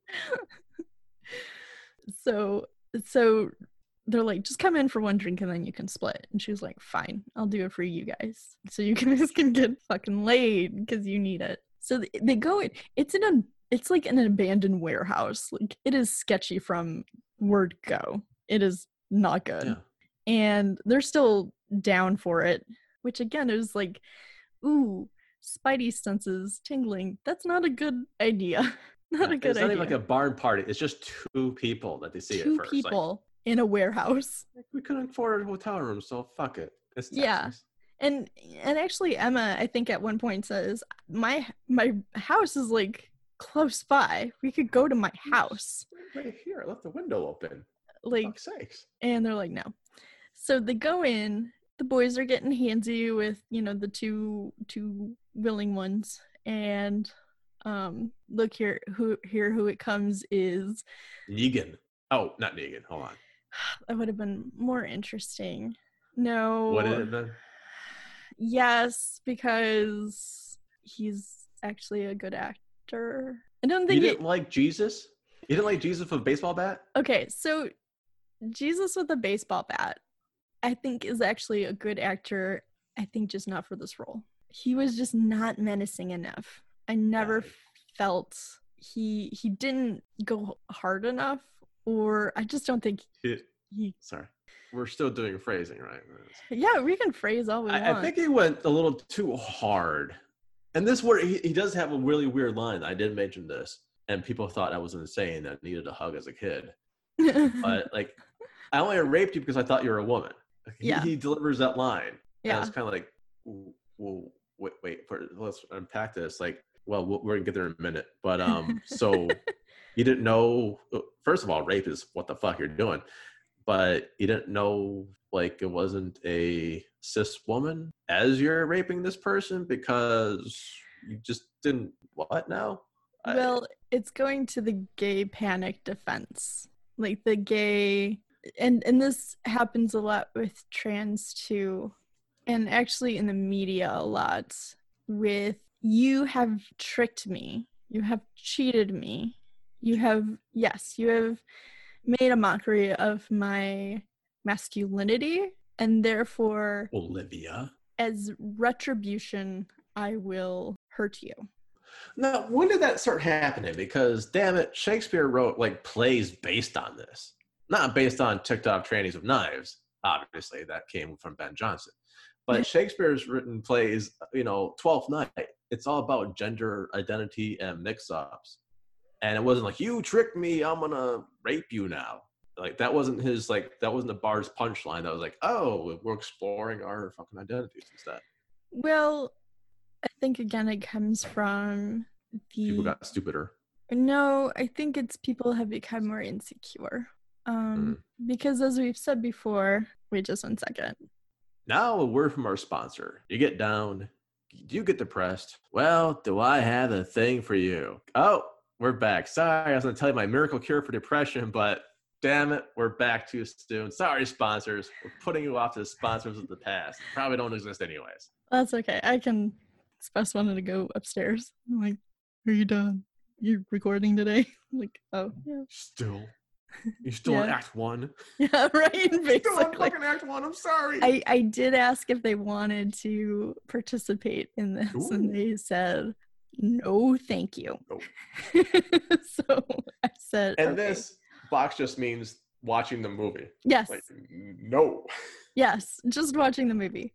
So they're like, just come in for one drink and then you can split. And she was like, fine, I'll do it for you guys. So you guys can get fucking laid because you need it. So they go in. It's like an abandoned warehouse. Like, it is sketchy from word go. It is not good. Yeah. And they're still down for it, which again is like, ooh, Spidey senses tingling. That's not a good idea. Not a good idea. It's not even like a barn party. It's just two people that they see at first. Two people in a warehouse. We couldn't afford a hotel room, so fuck it. It's Texas. Yeah. And actually Emma, I think at one point says, my house is like close by. We could go to my house. Right here. I left the window open. Like, fuck's sakes. And they're like, no. So they go in. The boys are getting handsy with, the two willing ones. And look here, who it comes is Negan. Oh, not Negan. Hold on. That would have been more interesting. No. What did it then? Yes, because he's actually a good actor. I don't think you didn't like Jesus? You didn't like Jesus with a baseball bat? Okay, so Jesus with a baseball bat, I think, is actually a good actor. I think just not for this role. He was just not menacing enough. I never felt he didn't go hard enough, or I just don't think he sorry. We're still doing phrasing, right? Yeah, we can phrase all we want. I think he went a little too hard. And this word, he does have a really weird line. I did mention this, and people thought I was insane that I needed a hug as a kid. But like, I only raped you because I thought you were a woman. He delivers that line. Yeah. And it's kind of like, well, wait, let's unpack this. Like, well, we're gonna get there in a minute. But so you didn't know. First of all, rape is what the fuck you're doing. But you didn't know, like, it wasn't a cis woman as you're raping this person because you just didn't. What now? Well, it's going to the gay panic defense. Like, the gay, and this happens a lot with trans too, and actually in the media a lot, with, you have tricked me, you have cheated me, you have made a mockery of my masculinity, and therefore, Olivia, as retribution, I will hurt you. Now, when did that start happening? Because, damn it, Shakespeare wrote, like, plays based on this. Not based on TikTok trannies with knives. Obviously, that came from Ben Jonson. But Shakespeare's written plays, Twelfth Night. It's all about gender identity and mix-ups. And it wasn't like, you tricked me, I'm going to rape you now. Like, that wasn't the bard's punchline. That was like, oh, we're exploring our fucking identities instead. Well, I think, again, it comes from people got stupider. No, I think it's people have become more insecure. Because as we've said before, wait just 1 second. Now a word from our sponsor. You get down, do you get depressed? Well, do I have a thing for you? Oh, we're back. Sorry, I was going to tell you my miracle cure for depression, but damn it, we're back too soon. Sorry, sponsors. We're putting you off to the sponsors of the past. Probably don't exist anyways. That's okay. I can. Spess wanted to go upstairs. I'm like, are you done? You recording today? I'm like, oh, yeah. Still? You're still in Act 1? Yeah, right? Basically. Still in fucking Act 1. I'm sorry. I did ask if they wanted to participate in this, Ooh. And they said, no, thank you. Nope. So I said, and okay. This box just means watching the movie. Yes. Like, no. Yes, just watching the movie.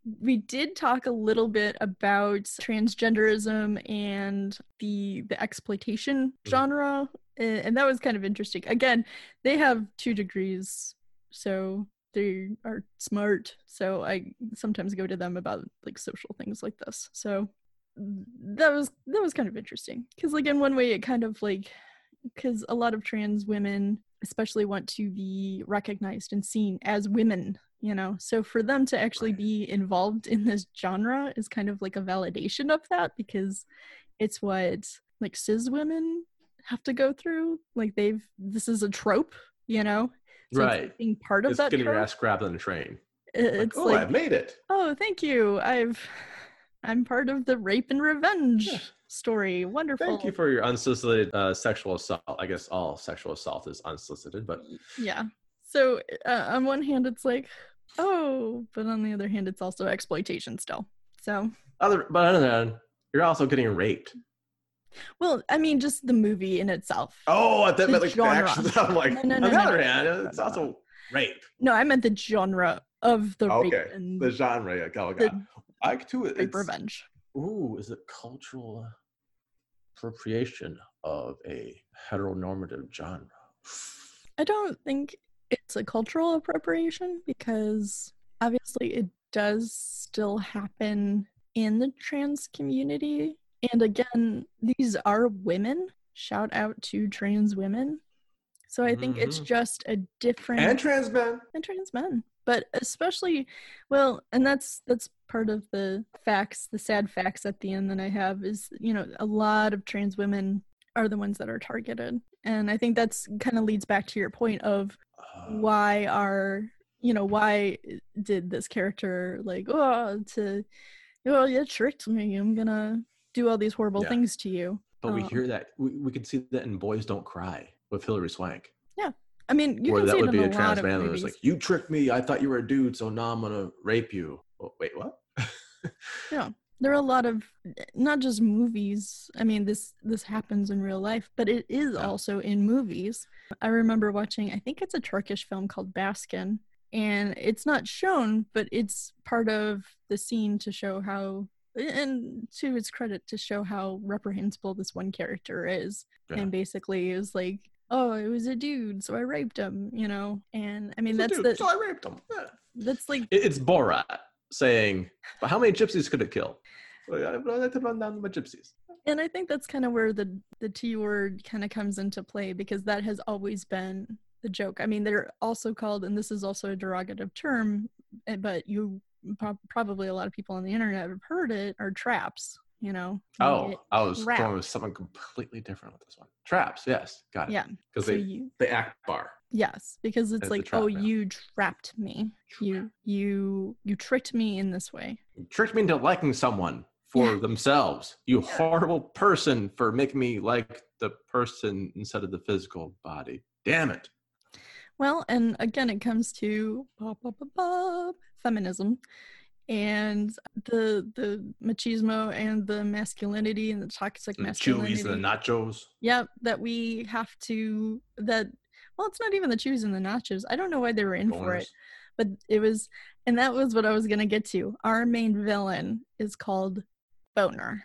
we did talk a little bit about transgenderism and the exploitation genre, and that was kind of interesting. Again, they have 2 degrees, so they are smart, so I sometimes go to them about like social things like this. So that was kind of interesting, because like in one way it kind of like, because a lot of trans women especially want to be recognized and seen as women, you know, so for them to actually be involved in this genre is kind of like a validation of that, because it's what like cis women have to go through. Like this is a trope, you know, so right, it's like being part of that getting trope. your ass grabbed on the train. It's like, I've made it. Oh, thank you, I'm part of the rape and revenge story. Wonderful. Thank you for your unsolicited sexual assault. I guess all sexual assault is unsolicited, but yeah. So on one hand, it's like, oh, but on the other hand, it's also exploitation still. So. But other than that, you're also getting raped. Well, I mean, just the movie in itself. Oh, I thought like genre. the action. I'm like, no, on the other hand, it's also rape. No, I meant the genre of the rape. Okay, and the genre. Oh, God. I too. Rape revenge. Ooh, is it cultural appropriation of a heteronormative genre? I don't think it's a cultural appropriation, because obviously it does still happen in the trans community. And again, these are women. Shout out to trans women. So I think it's just a different... And trans men. And trans men. But especially, well, and that's part of the facts, the sad facts at the end that I have is, you know, a lot of trans women are the ones that are targeted. And I think that's kind of leads back to your point of why did this character like, you tricked me, I'm gonna do all these horrible things to you. But we hear that, we can see that in Boys Don't Cry with Hilary Swank. Yeah. I mean, you where can that see would it be in a trans man that was like, you tricked me, I thought you were a dude, so now I'm gonna rape you. Oh, wait, what? Yeah. There are a lot of, not just movies. I mean, this happens in real life, but it is also in movies. I remember watching, I think it's a Turkish film called Baskin, and it's not shown, but it's part of the scene to show how, and to its credit, to show how reprehensible this one character is. And basically it was like, oh, it was a dude, so I raped him, you know? And I mean, so I raped him. Yeah. That's like... It's Borat saying, but how many gypsies could it kill? I like to run down my gypsies. And I think that's kind of where the T word kind of comes into play, because that has always been the joke. I mean, they're also called, and this is also a derogative term, but you probably a lot of people on the internet have heard it, are traps, you know? Oh, I was going with something completely different with this one. Traps, yes, got it. Yeah. Because they act bar. Yes, because it's like, oh, you trapped me. You tricked me in this way. You tricked me into liking someone for themselves. You horrible person, for making me like the person instead of the physical body. Damn it. Well, and again, it comes to feminism and the machismo and the masculinity and the toxic masculinity. The Chewies and the nachos. Yep, that we have to, well, it's not even the Chewies and the nachos. I don't know why they were in for it, but it was, and that was what I was going to get to. Our main villain is called Boner.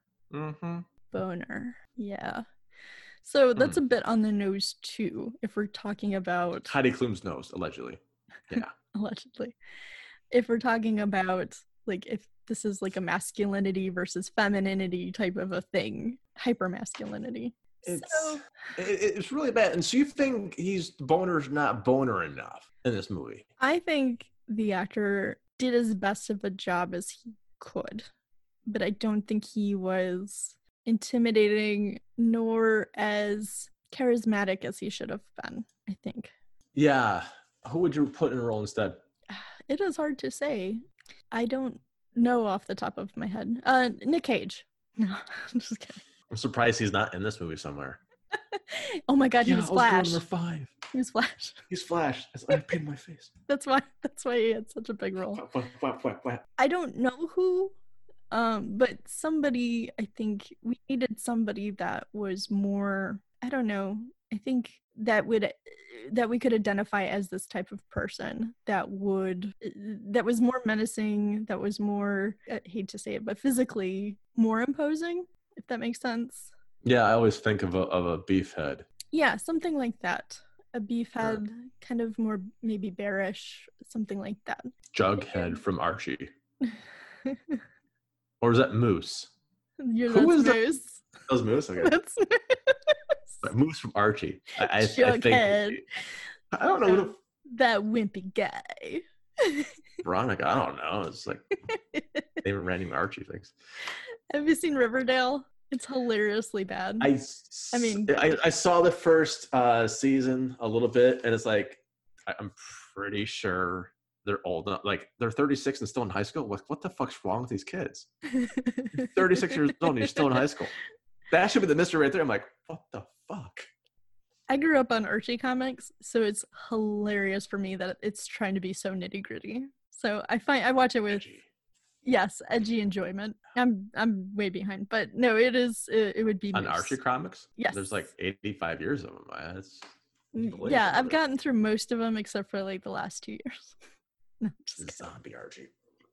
Boner. Yeah. So that's a bit on the nose too, if we're talking about Heidi Klum's nose, allegedly. Yeah. Allegedly. If we're talking about, like, if this is like a masculinity versus femininity type of a thing, hypermasculinity. It's really bad. And so you think Boner's not boner enough in this movie? I think the actor did as best of a job as he could, but I don't think he was intimidating nor as charismatic as he should have been, I think. Yeah. Who would you put in a role instead? It is hard to say. I don't know off the top of my head. Nick Cage. No, I'm just kidding. I'm surprised he's not in this movie somewhere. Oh my God, he was Flash. Number 5. He was Flash. He's Flash. I painted my face. That's why he had such a big role. I don't know who, but somebody, I think we needed somebody that was more, I don't know, I think that we could identify as this type of person that was more menacing, that was more, I hate to say it, but physically more imposing, if that makes sense. Yeah, I always think of a beef head. Yeah, something like that. A beef head, kind of more maybe bearish, something like that. Jughead from Archie. Or is that Moose? Who is Moose? That was Moose? Okay. That's Moose. Moose from Archie. I think. I don't know. That wimpy guy. Veronica, I don't know. It's like even random Archie things. Have you seen Riverdale? It's hilariously bad. I saw the first season a little bit, and it's like I'm pretty sure they're old enough. Like they're 36 and still in high school. What the fuck's wrong with these kids? You're 36 years old and you're still in high school. That should be the mystery right there. I'm like, what the fuck? I grew up on Archie comics, so it's hilarious for me that it's trying to be so nitty gritty. So I watch it with edgy. Yes, edgy enjoyment. I'm way behind, but no, it would be on Archie comics. Yes, there's like 85 years of them. Yeah, I've gotten through most of them except for like the last 2 years. No, zombie Archie.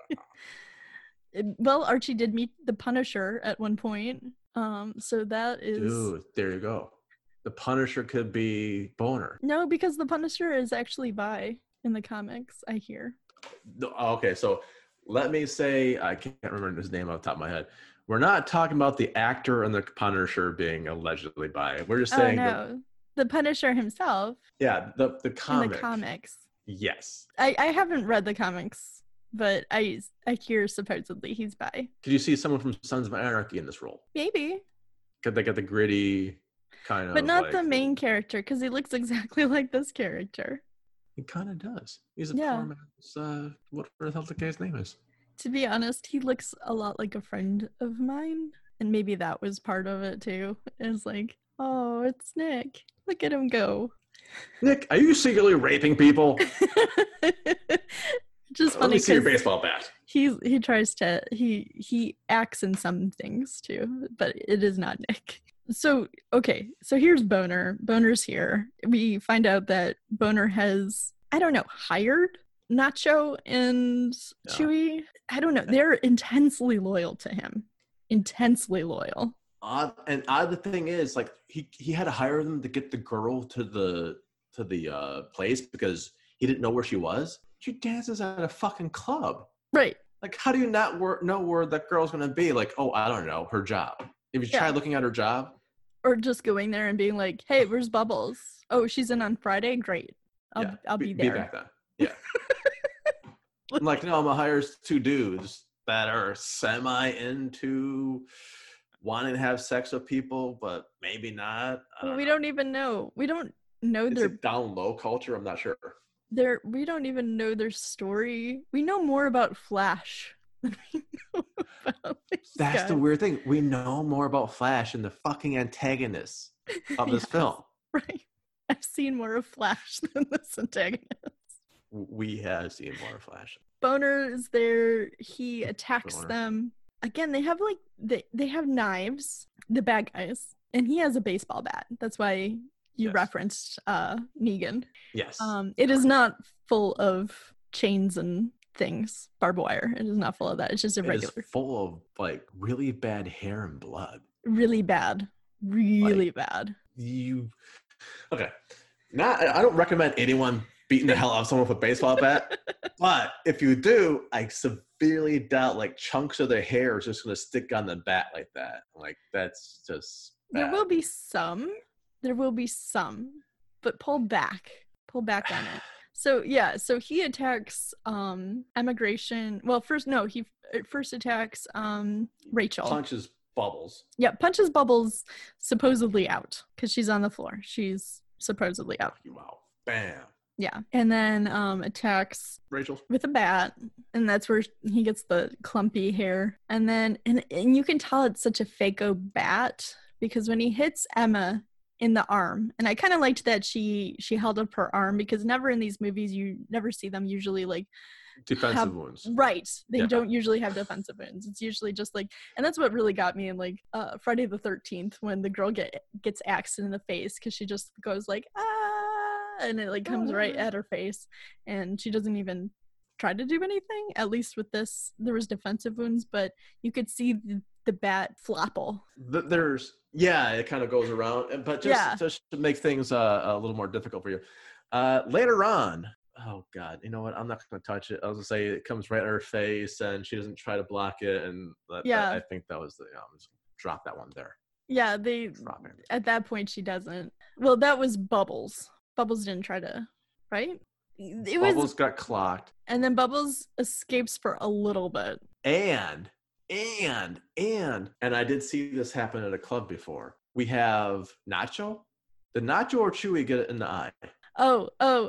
Well, Archie did meet the Punisher at one point. So that is. Dude, there you go. The Punisher could be Boner. No, because the Punisher is actually bi in the comics, I hear. Okay, so let me say, I can't remember his name off the top of my head. We're not talking about the actor and the Punisher being allegedly bi. We're just saying the Punisher himself. Yeah, the comic. In the comics. Yes. I haven't read the comics, but I hear supposedly he's bi. Could you see someone from Sons of Anarchy in this role? Maybe. Could they get the gritty kind of? But not the main character, because he looks exactly like this character. He kind of does. He's a poor man's, what the hell the guy's name is? To be honest, he looks a lot like a friend of mine, and maybe that was part of it too. It's like, oh, it's Nick. Look at him go. Nick, are you secretly raping people? Just funny. Let me see your baseball bat. He tries to he acts in some things too, but it is not Nick. So here's Boner. Boner's here. We find out that Boner has, I don't know, hired Nacho and Chewie. I don't know. They're intensely loyal to him. Intensely loyal. The thing is, like, he had to hire them to get the girl to the place because he didn't know where she was. She dances at a fucking club. Right. Like, how do you not know where that girl's going to be? Like, oh, I don't know, her job. Have you tried looking at her job? Or just going there and being like, hey, where's Bubbles? Oh, she's in on Friday? Great. I'll be there. Be back then. Yeah. I'm like, no, I'm going to hire 2 dudes that are semi into wanting to have sex with people, but maybe not. We don't even know. We don't know their down low culture. I'm not sure. We don't even know their story. We know more about Flash than we know about That's the weird thing. We know more about Flash than the fucking antagonists of this film. Right. I've seen more of Flash than this antagonist. We have seen more of Flash. Boner is there. He attacks them. Again, they have they have knives, the bad guys, and he has a baseball bat. That's why you referenced Negan. Yes. It is not full of chains and things, barbed wire. It is not full of that. It's just a regular. It is full of like really bad hair and blood. Really bad. Really bad. Okay. I don't recommend anyone beating the hell out of someone with a baseball bat. But if you do, I severely doubt like chunks of their hair is just going to stick on the bat like that. Like that's just bad. There will be some, but pull back on it. So he attacks Emigration. Well, he first attacks Rachel. Punches Bubbles. Yeah, punches Bubbles supposedly out because she's on the floor. She's supposedly out. Wow. Bam. Yeah, and then attacks Rachel with a bat, and that's where he gets the clumpy hair. And then and you can tell it's such a fake-o bat because when he hits Emma in the arm, and I kind of liked that she held up her arm because never in these movies you never see them usually like defensive wounds. Right. They don't usually have defensive wounds. It's usually just like, and that's what really got me in like Friday the 13th when the girl gets axed in the face because she just goes like, ah, and it like comes right at her face, and she doesn't even try to do anything. At least with this, there was defensive wounds, but you could see the bat flopple. It kind of goes around, but just to make things a little more difficult for you. Later on, oh God, you know what? I'm not going to touch it. I was going to say it comes right at her face, and she doesn't try to block it, and I think that was just drop that one there. Yeah, at that point she doesn't. Well, that was Bubbles. Bubbles didn't try to, right? Bubbles got clocked, and then Bubbles escapes for a little bit. And I did see this happen at a club before. We have Nacho. Did Nacho or Chewy get it in the eye? Oh,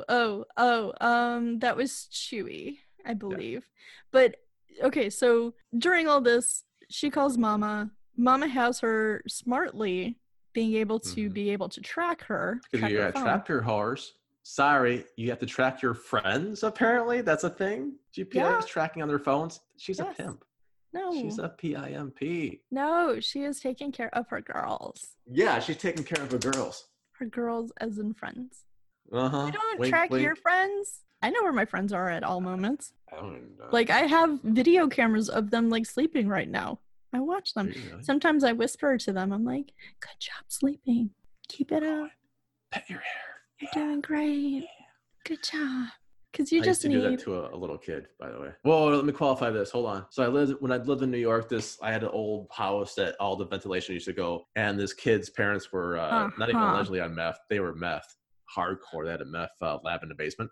that was Chewy, I believe. Yeah. But, okay, so during all this, she calls Mama. Mama has her smartly being able to track her. Because you got to track your horse. Sorry, you have to track your friends, apparently. That's a thing. GPS tracking on their phones. She's a pimp. No. She's a PIMP. No, she is taking care of her girls. Yeah, she's taking care of her girls. Her girls as in friends. Uh-huh. You don't track your friends? I know where my friends are at all moments. I don't know. Like, I have video cameras of them, like, sleeping right now. I watch them. Really? Sometimes I whisper to them. I'm like, good job sleeping. Keep it up. Pet your hair. You're doing great. Yeah. Good job. Because you I used to do that to a little kid, by the way. Well, let me qualify this. Hold on. So when I lived in New York, I had an old house that all the ventilation used to go, and this kid's parents were not even allegedly on meth. They were meth hardcore. They had a meth lab in the basement,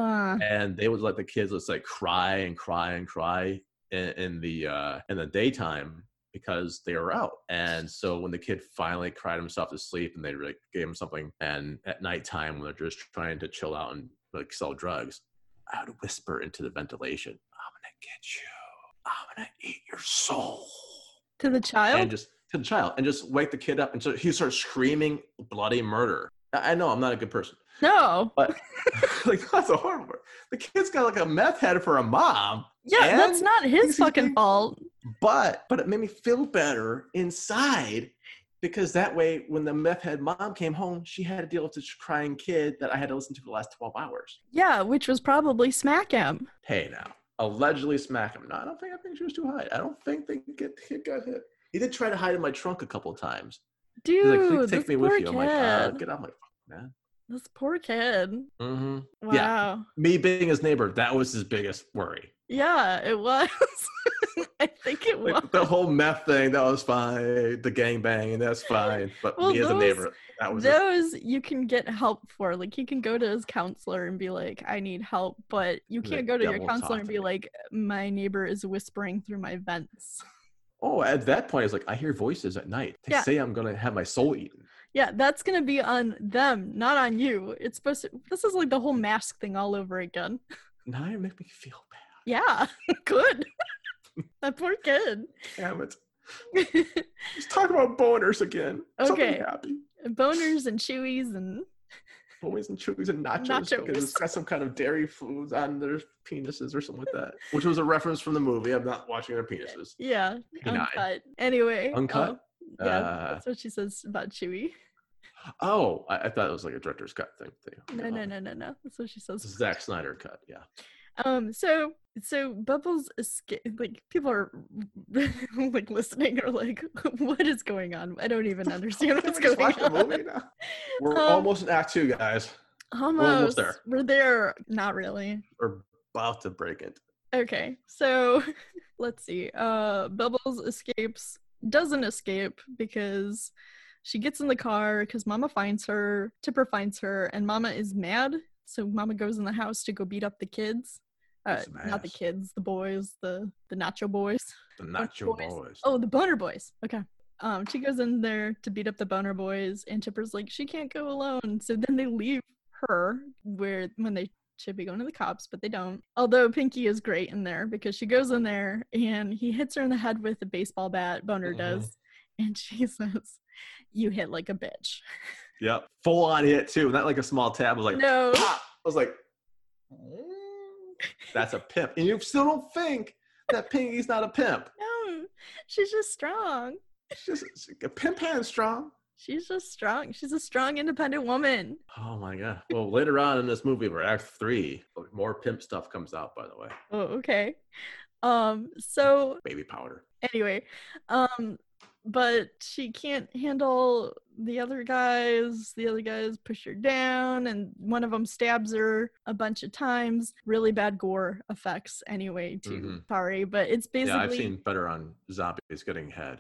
and they would let the kids just like cry and cry and cry in the daytime because they were out. And so when the kid finally cried himself to sleep, and they like gave him something, and at nighttime when they're just trying to chill out and like sell drugs, I would whisper into the ventilation, I'm going to get you. I'm going to eat your soul. To the child? And just wake the kid up. And so he starts screaming bloody murder. I know I'm not a good person. No. But like, that's a horrible word. The kid's got like a meth head for a mom. Yeah, that's not his fucking fault. But it made me feel better inside, because that way, when the meth head mom came home, she had to deal with this crying kid that I had to listen to for the last 12 hours. Yeah, which was probably smack him. Hey, now. Allegedly smack him. No, I think she was too high. I don't think the kid got hit. He did try to hide in my trunk a couple of times. Dude, he's like, please take me with you. I'm like, get out my fucking man. This poor kid. Mm-hmm. Wow. Yeah. Me being his neighbor, that was his biggest worry. Yeah, it was. I think it was. Like, the whole meth thing, that was fine. The gangbang, that's fine. But me as a neighbor, that was you can get help for. Like, you can go to his counselor and be like, I need help. But you can't go to your counselor and be like, my neighbor is whispering through my vents. Oh, at that point, it's like, I hear voices at night. They say I'm going to have my soul eaten. Yeah, that's going to be on them, not on you. It's supposed to, this is like the whole mask thing all over again. Now you make me feel bad. Yeah, good. That poor kid. Damn it. Let's talk about boners again. Okay. Something happy. Boners and chewies and... Boners and chewies and nachos. Because it's got some kind of dairy foods on their penises or something like that. Which was a reference from the movie. I'm not watching their penises. Yeah, uncut. Anyway. Uncut? Yeah, that's what she says about Chewy. Oh, I thought it was like a director's cut thing. No. That's what she says. Zack Snyder cut, yeah. So Bubbles escape. Like, people are like listening or like, what is going on? I don't even understand what's going on. The movie now? We're almost in Act 2, guys. Almost. We're almost there. We're there. Not really. We're about to break it. Okay, so let's see. Bubbles doesn't escape because she gets in the car because Mama finds her. Tipper finds her, and Mama is mad. So Mama goes in the house to go beat up the kids. Not the kids, the boys, the Nacho boys. The Nacho boys. Oh, the Boner boys. Okay. She goes in there to beat up the Boner boys, and Tipper's like, she can't go alone. So then they leave her when they should be going to the cops, but they don't. Although Pinky is great in there because she goes in there and he hits her in the head with a baseball bat, Boner does, and she says, you hit like a bitch. Yep. Full on hit too. Not like a small tab. I was like, no. Pop! I was like, that's a pimp. And you still don't think that Pinky's not a pimp. No, she's just strong. She's just a pimp hand strong. She's just strong. She's a strong, independent woman. Oh my God. Well, later on in this movie, we're Act 3, more pimp stuff comes out, by the way. Oh, okay. So baby powder. Anyway, but she can't handle the other guys. The other guys push her down, and one of them stabs her a bunch of times. Really bad gore effects anyway, too. Sorry, but it's basically... Yeah, I've seen better on zombies getting head.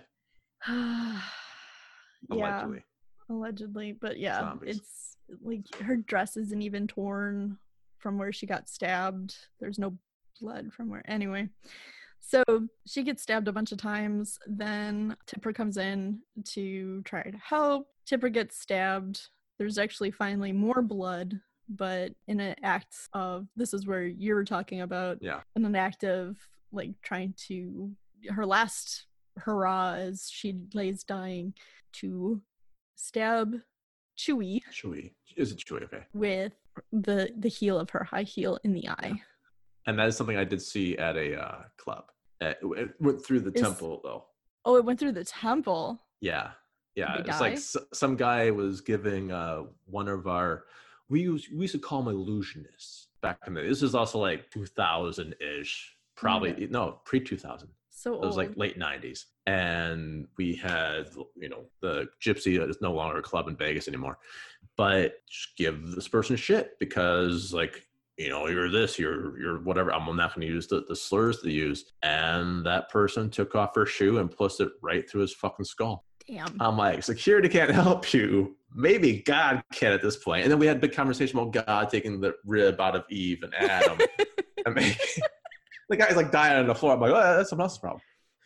Allegedly. Allegedly, but yeah, zombies. It's like her dress isn't even torn from where she got stabbed. There's no blood from where... Anyway. So she gets stabbed a bunch of times. Then Tipper comes in to try to help. Tipper gets stabbed. There's actually finally more blood, but in an act of, this is where you were talking about, in an act of like trying to, her last hurrah as she lays dying, to stab Chewie. Chewie. Is it Chewie? Okay. With the heel of her high heel in the eye. Yeah. And that is something I did see at a club. It went through the temple, though. Oh, it went through the temple? Yeah. It's like some guy was giving one of our... We used to call them illusionists back in the... This is also like 2000-ish. Probably, no, pre-2000. So old. It was like late 90s. And we had, the Gypsy is no longer a club in Vegas anymore. But just give this person shit because, like... you're this, you're whatever. I'm not going to use the slurs they use. And that person took off her shoe and pushed it right through his fucking skull. Damn. I'm like, security can't help you. Maybe God can at this point. And then we had a big conversation about God taking the rib out of Eve and Adam. and making, the guy's like dying on the floor. I'm like, oh, that's someone else's problem.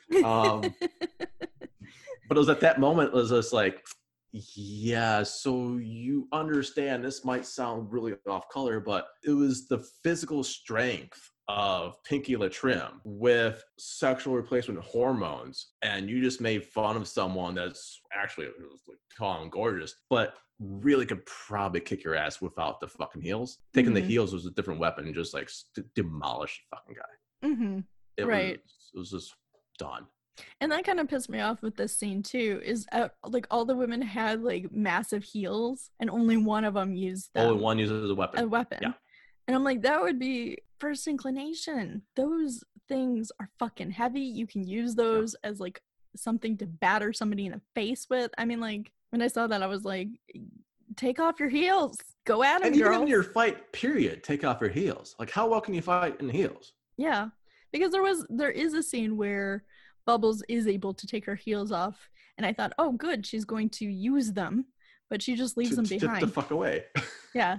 But it was at that moment, it was just like, yeah, so you understand this might sound really off color, but it was the physical strength of Pinky LaTrim with sexual replacement hormones, and you just made fun of someone that's actually like tall and gorgeous, but really could probably kick your ass without the fucking heels. Taking the heels was a different weapon, and just like demolish the fucking guy. It was just done. And that kind of pissed me off with this scene too, is like all the women had like massive heels and only one of them used them. Only one uses a weapon. Yeah. And I'm like, that would be first inclination. Those things are fucking heavy. You can use those as like something to batter somebody in the face with. I mean, like when I saw that, I was like, take off your heels. Go at him, and girl. Even in your fight, period, take off your heels. Like, how well can you fight in heels? Yeah. Because there is a scene where Bubbles is able to take her heels off, and I thought, oh, good, she's going to use them, but she just leaves them behind. To fuck away. Yeah,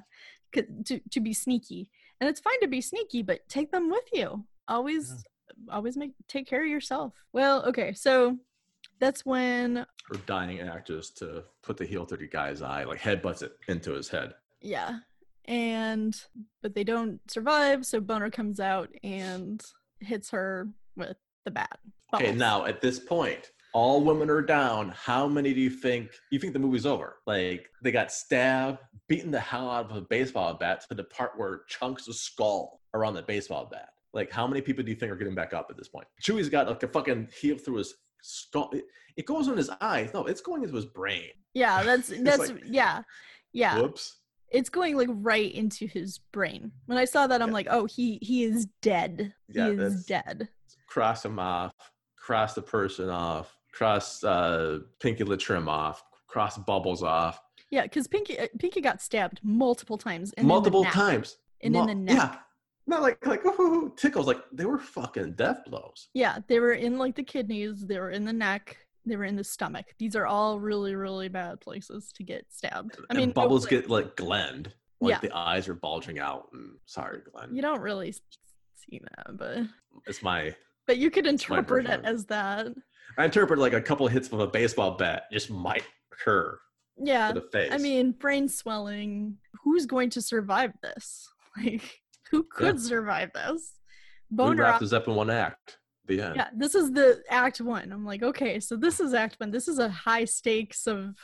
to be sneaky, and it's fine to be sneaky, but take them with you. Always take care of yourself. Well, okay, so that's when her dying act is to put the heel through the guy's eye, like headbutts it into his head. Yeah, but they don't survive, so Boner comes out and hits her with the bat. Okay, now at this point, all women are down. How many do you think the movie's over? Like, they got stabbed, beaten the hell out of a baseball bat to the part where chunks of skull are on the baseball bat. Like, how many people do you think are getting back up at this point? Chewie's got like a fucking heel through his skull. It goes in his eyes. No, it's going into his brain. Yeah, that's like, yeah. Whoops. It's going like right into his brain. When I saw that, I'm like, oh, he is dead. Yeah, he is dead. Cross him off. Cross the person off, cross Pinky LaTrim off, cross Bubbles off. Yeah, because Pinky got stabbed multiple times. And in the neck. Yeah. Not like tickles. Like, they were fucking death blows. Yeah, they were in like the kidneys, they were in the neck, they were in the stomach. These are all really, really bad places to get stabbed. I mean, Bubbles get like glenned. Like the eyes are bulging out. Sorry, Glenn. You don't really see that, but it's my... But you could interpret it as that. I interpret like a couple of hits of a baseball bat just might occur. Yeah. To the face. I mean, brain swelling. Who's going to survive this? Like, who could survive this? Boner. We wrapped this up in one act. The end. Yeah, this is the act one. I'm like, okay, so this is act one. This is higher stakes than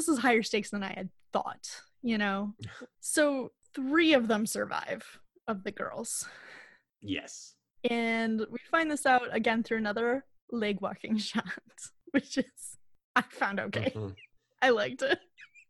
I had thought, So 3 of them survive, of the girls. Yes. And we find this out again through another leg walking shot, which is, I found okay. Mm-hmm. I liked it.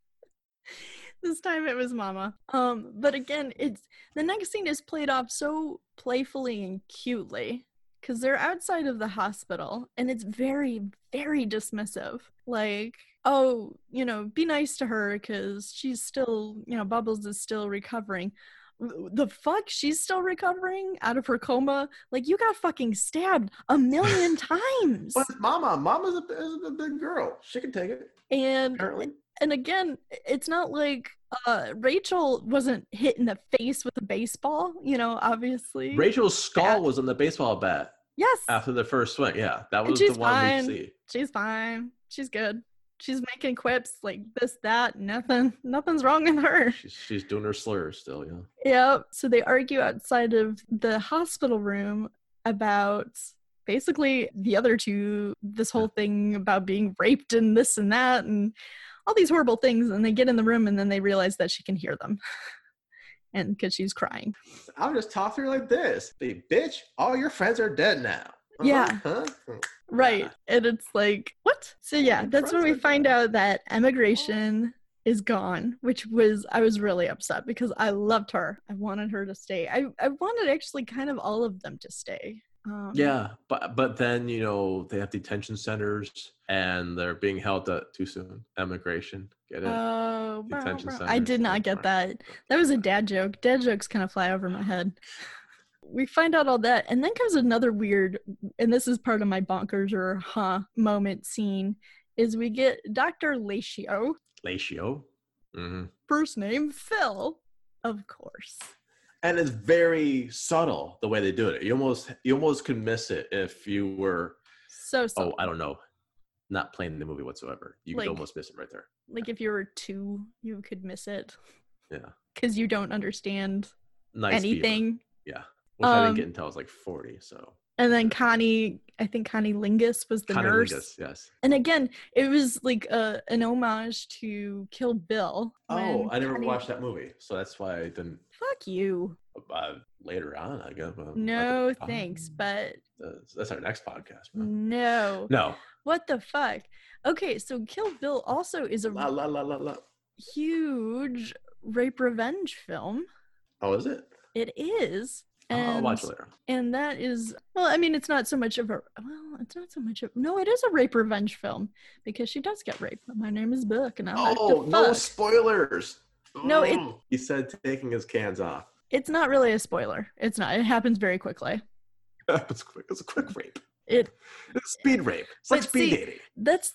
This time it was Mama. But again, the next scene is played off so playfully and cutely because they're outside of the hospital and it's very, very dismissive. Like, oh, be nice to her because she's still, Bubbles is still recovering. The fuck? She's still recovering out of her coma? Like, you got fucking stabbed 1,000,000 times. But Mama. Mama's a big girl. She can take it. And Apparently. And again, it's not like Rachel wasn't hit in the face with a baseball, obviously. Rachel's skull was on the baseball bat. Yes. After the first swing. Yeah. That was the one we see. She's fine. She's good. She's making quips like this, that, nothing's wrong with her. She's doing her slurs still, yeah. Yeah. So they argue outside of the hospital room about basically the other two, this whole thing about being raped and this and that and all these horrible things, and they get in the room and then they realize that she can hear them. And because she's crying. I'll just talk to her like this. Hey, bitch, all your friends are dead now. Yeah. Right. And it's like, what? So yeah, that's when we find out that Emigration is gone, which I was really upset because I loved her. I wanted her to stay. I wanted actually kind of all of them to stay. Yeah, but then they have detention centers and they're being held too soon. Emigration, get it? Oh, detention centers. I did not get that. That was a dad joke. Dad jokes kind of fly over my head. We find out all that, and then comes another weird, and this is part of my bonkers or moment scene, is we get Dr. Lashio. Lashio? Mm-hmm. First name, Phil, of course. And it's very subtle the way they do it. You almost could miss it if you were so subtle. I don't know, not playing the movie whatsoever. You could almost miss it right there. Like if you were 2, you could miss it. Yeah. Because you don't understand anything. Beaver. Yeah. Which I didn't get until I was like 40, so. And then Connie Lingus was the nurse. Lingus, yes. And again, it was like an homage to Kill Bill. Oh, I never watched that movie, so that's why I didn't. Fuck you. Later on, I guess. No, thanks, but. That's our next podcast. Bro. No. What the fuck? Okay, so Kill Bill also is a huge rape revenge film. Oh, is it? It is. I'll watch it later. And that is, it's not so much of no, it is a rape revenge film because she does get raped. My name is Book and I like to fuck. No spoilers. No, he said taking his cans off. It's not really a spoiler. It's not. It happens very quickly. It's quick. It's a quick rape. It's speed rape. It's like speed dating. That's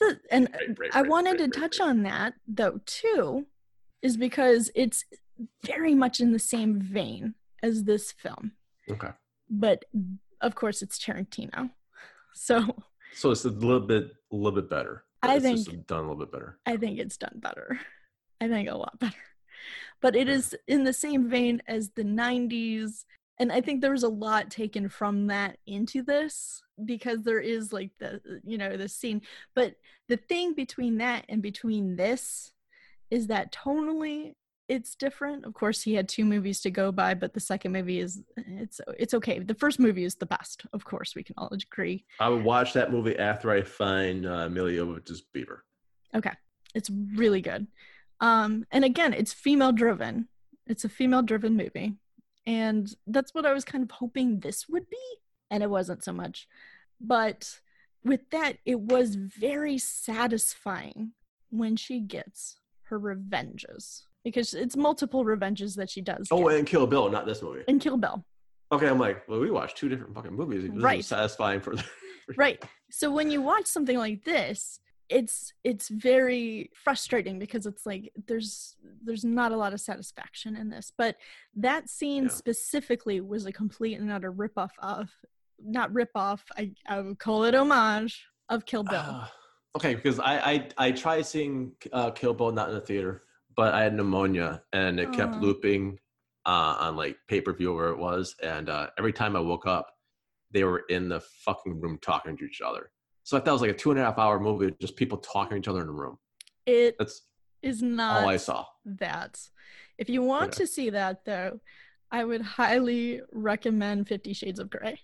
I wanted to touch on that though too, is because it's very much in the same vein as this film. Okay. But of course it's Tarantino. So it's a little bit better. I think it's done a little bit better. I think it's done better. I think a lot better. But it is in the same vein as the 90s. And I think there was a lot taken from that into this because there is like the scene. But the thing between that and between this is that tonally it's different. Of course, he had 2 movies to go by, but the second movie it's okay. The first movie is the best. Of course, we can all agree. I would watch that movie after I find Milla Jovovich's Beaver. Okay. It's really good. And again, it's female-driven. It's a female-driven movie. And that's what I was kind of hoping this would be. And it wasn't so much. But with that, it was very satisfying when she gets her revenges. Because it's multiple revenges that she does. Oh, and Kill Bill, not this movie. And Kill Bill. Okay, I'm like, well, we watched 2 different fucking movies. This right. is satisfying for right. So when you watch something like this, it's very frustrating because it's like there's not a lot of satisfaction in this. But that scene specifically was a complete and utter ripoff of, not ripoff, I would call it homage of Kill Bill. Okay, because I tried seeing Kill Bill not in the theater, but I had pneumonia and it kept looping on like pay-per-view where it was. And every time I woke up, they were in the fucking room talking to each other. So I thought it was like a 2.5 hour movie of just people talking to each other in a room. That's not all I saw. That. If you want to see that though, I would highly recommend 50 Shades of Grey.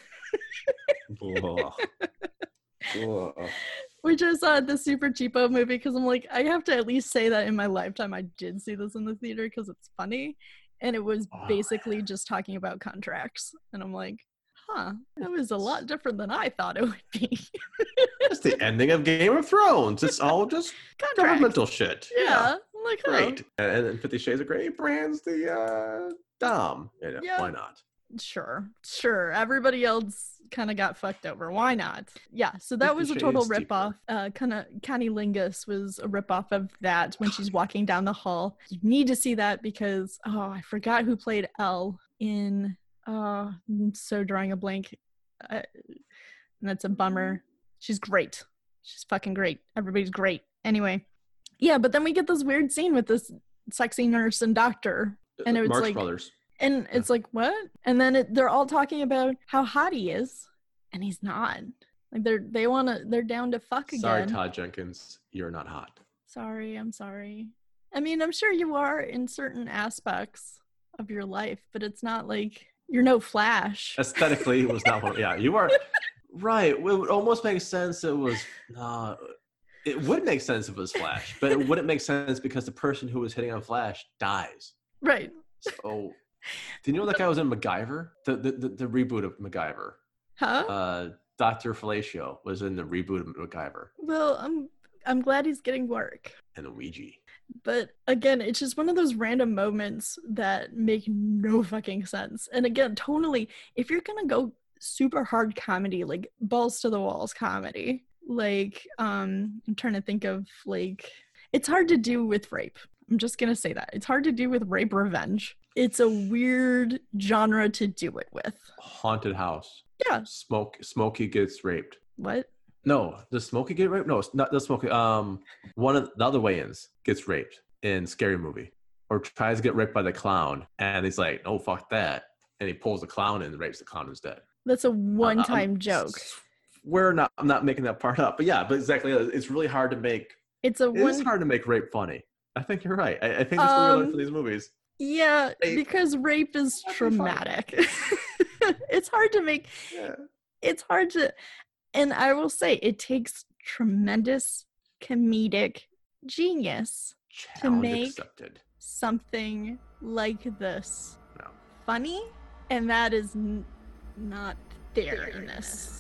Which I saw at the Super Cheapo movie because I'm like, I have to at least say that in my lifetime I did see this in the theater because it's funny. And it was basically just talking about contracts. And I'm like, that was a lot different than I thought it would be. It's the ending of Game of Thrones. It's all just governmental shit. Yeah. I'm like, great. And 50 Shades of Grey brands the Dom. Why not? Sure. Everybody else kind of got fucked over. Why not? Yeah, so that was a total ripoff. Connie Lingus was a ripoff of that when she's walking down the hall. You need to see that because, I forgot who played Elle in, I'm so drawing a blank. And that's a bummer. She's great. She's fucking great. Everybody's great. Anyway. Yeah, but then we get this weird scene with this sexy nurse and doctor. And it was Marx like... Brothers. And it's like, what? And then they're all talking about how hot he is, and he's not. Like they're down to fuck again. Sorry, Todd Jenkins, you're not hot. I'm sorry. I mean, I'm sure you are in certain aspects of your life, but it's not like you're no Flash. Aesthetically, it was not one. Yeah, you are right. It would almost make sense. It was. It would make sense if it was Flash, but it wouldn't make sense because the person who was hitting on Flash dies. Right. So. Do you know that guy was in MacGyver? The reboot of MacGyver. Huh? Dr. Fellatio was in the reboot of MacGyver. Well, I'm glad he's getting work. And the Ouija. But again, it's just one of those random moments that make no fucking sense. And again, tonally, if you're gonna go super hard comedy, like balls to the walls comedy, like I'm trying to think of like it's hard to do with rape. I'm just gonna say that. It's hard to do with rape revenge. It's a weird genre to do it with. Haunted house. Yeah. Smokey gets raped. What? No, does Smokey get raped? No, it's not the Smokey. One of the other Wayans gets raped in Scary Movie, or tries to get raped by the clown, and he's like, "Oh fuck that!" And he pulls the clown in and rapes the clown instead. That's a one-time joke. I'm not making that part up, but yeah, but exactly, it's really hard to make. It's hard to make rape funny. I think you're right. I think that's what we learned for these movies. Yeah, because rape is traumatic. It's hard to make. Yeah. It's hard to, and I will say it takes tremendous comedic genius to make something like this funny, and that is not there in this.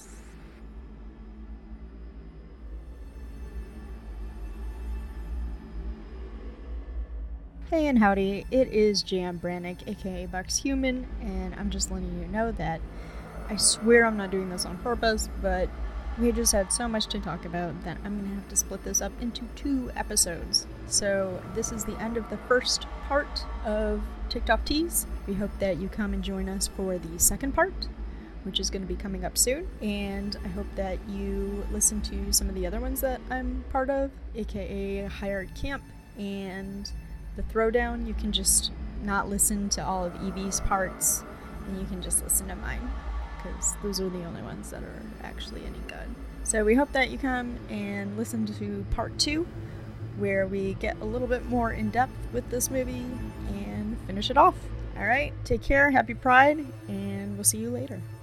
Hey and howdy, it is Jan Brannick, aka Bucks Human, and I'm just letting you know that I swear I'm not doing this on purpose, but we just had so much to talk about that I'm gonna have to split this up into 2 episodes. So this is the end of the first part of TikTok Tease. We hope that you come and join us for the second part, which is going to be coming up soon, and I hope that you listen to some of the other ones that I'm part of, aka Hired Camp and The Throwdown. You can just not listen to all of Evie's parts, and you can just listen to mine, because those are the only ones that are actually any good. So we hope that you come and listen to part 2, where we get a little bit more in depth with this movie and finish it off. Alright, take care, happy Pride, and we'll see you later.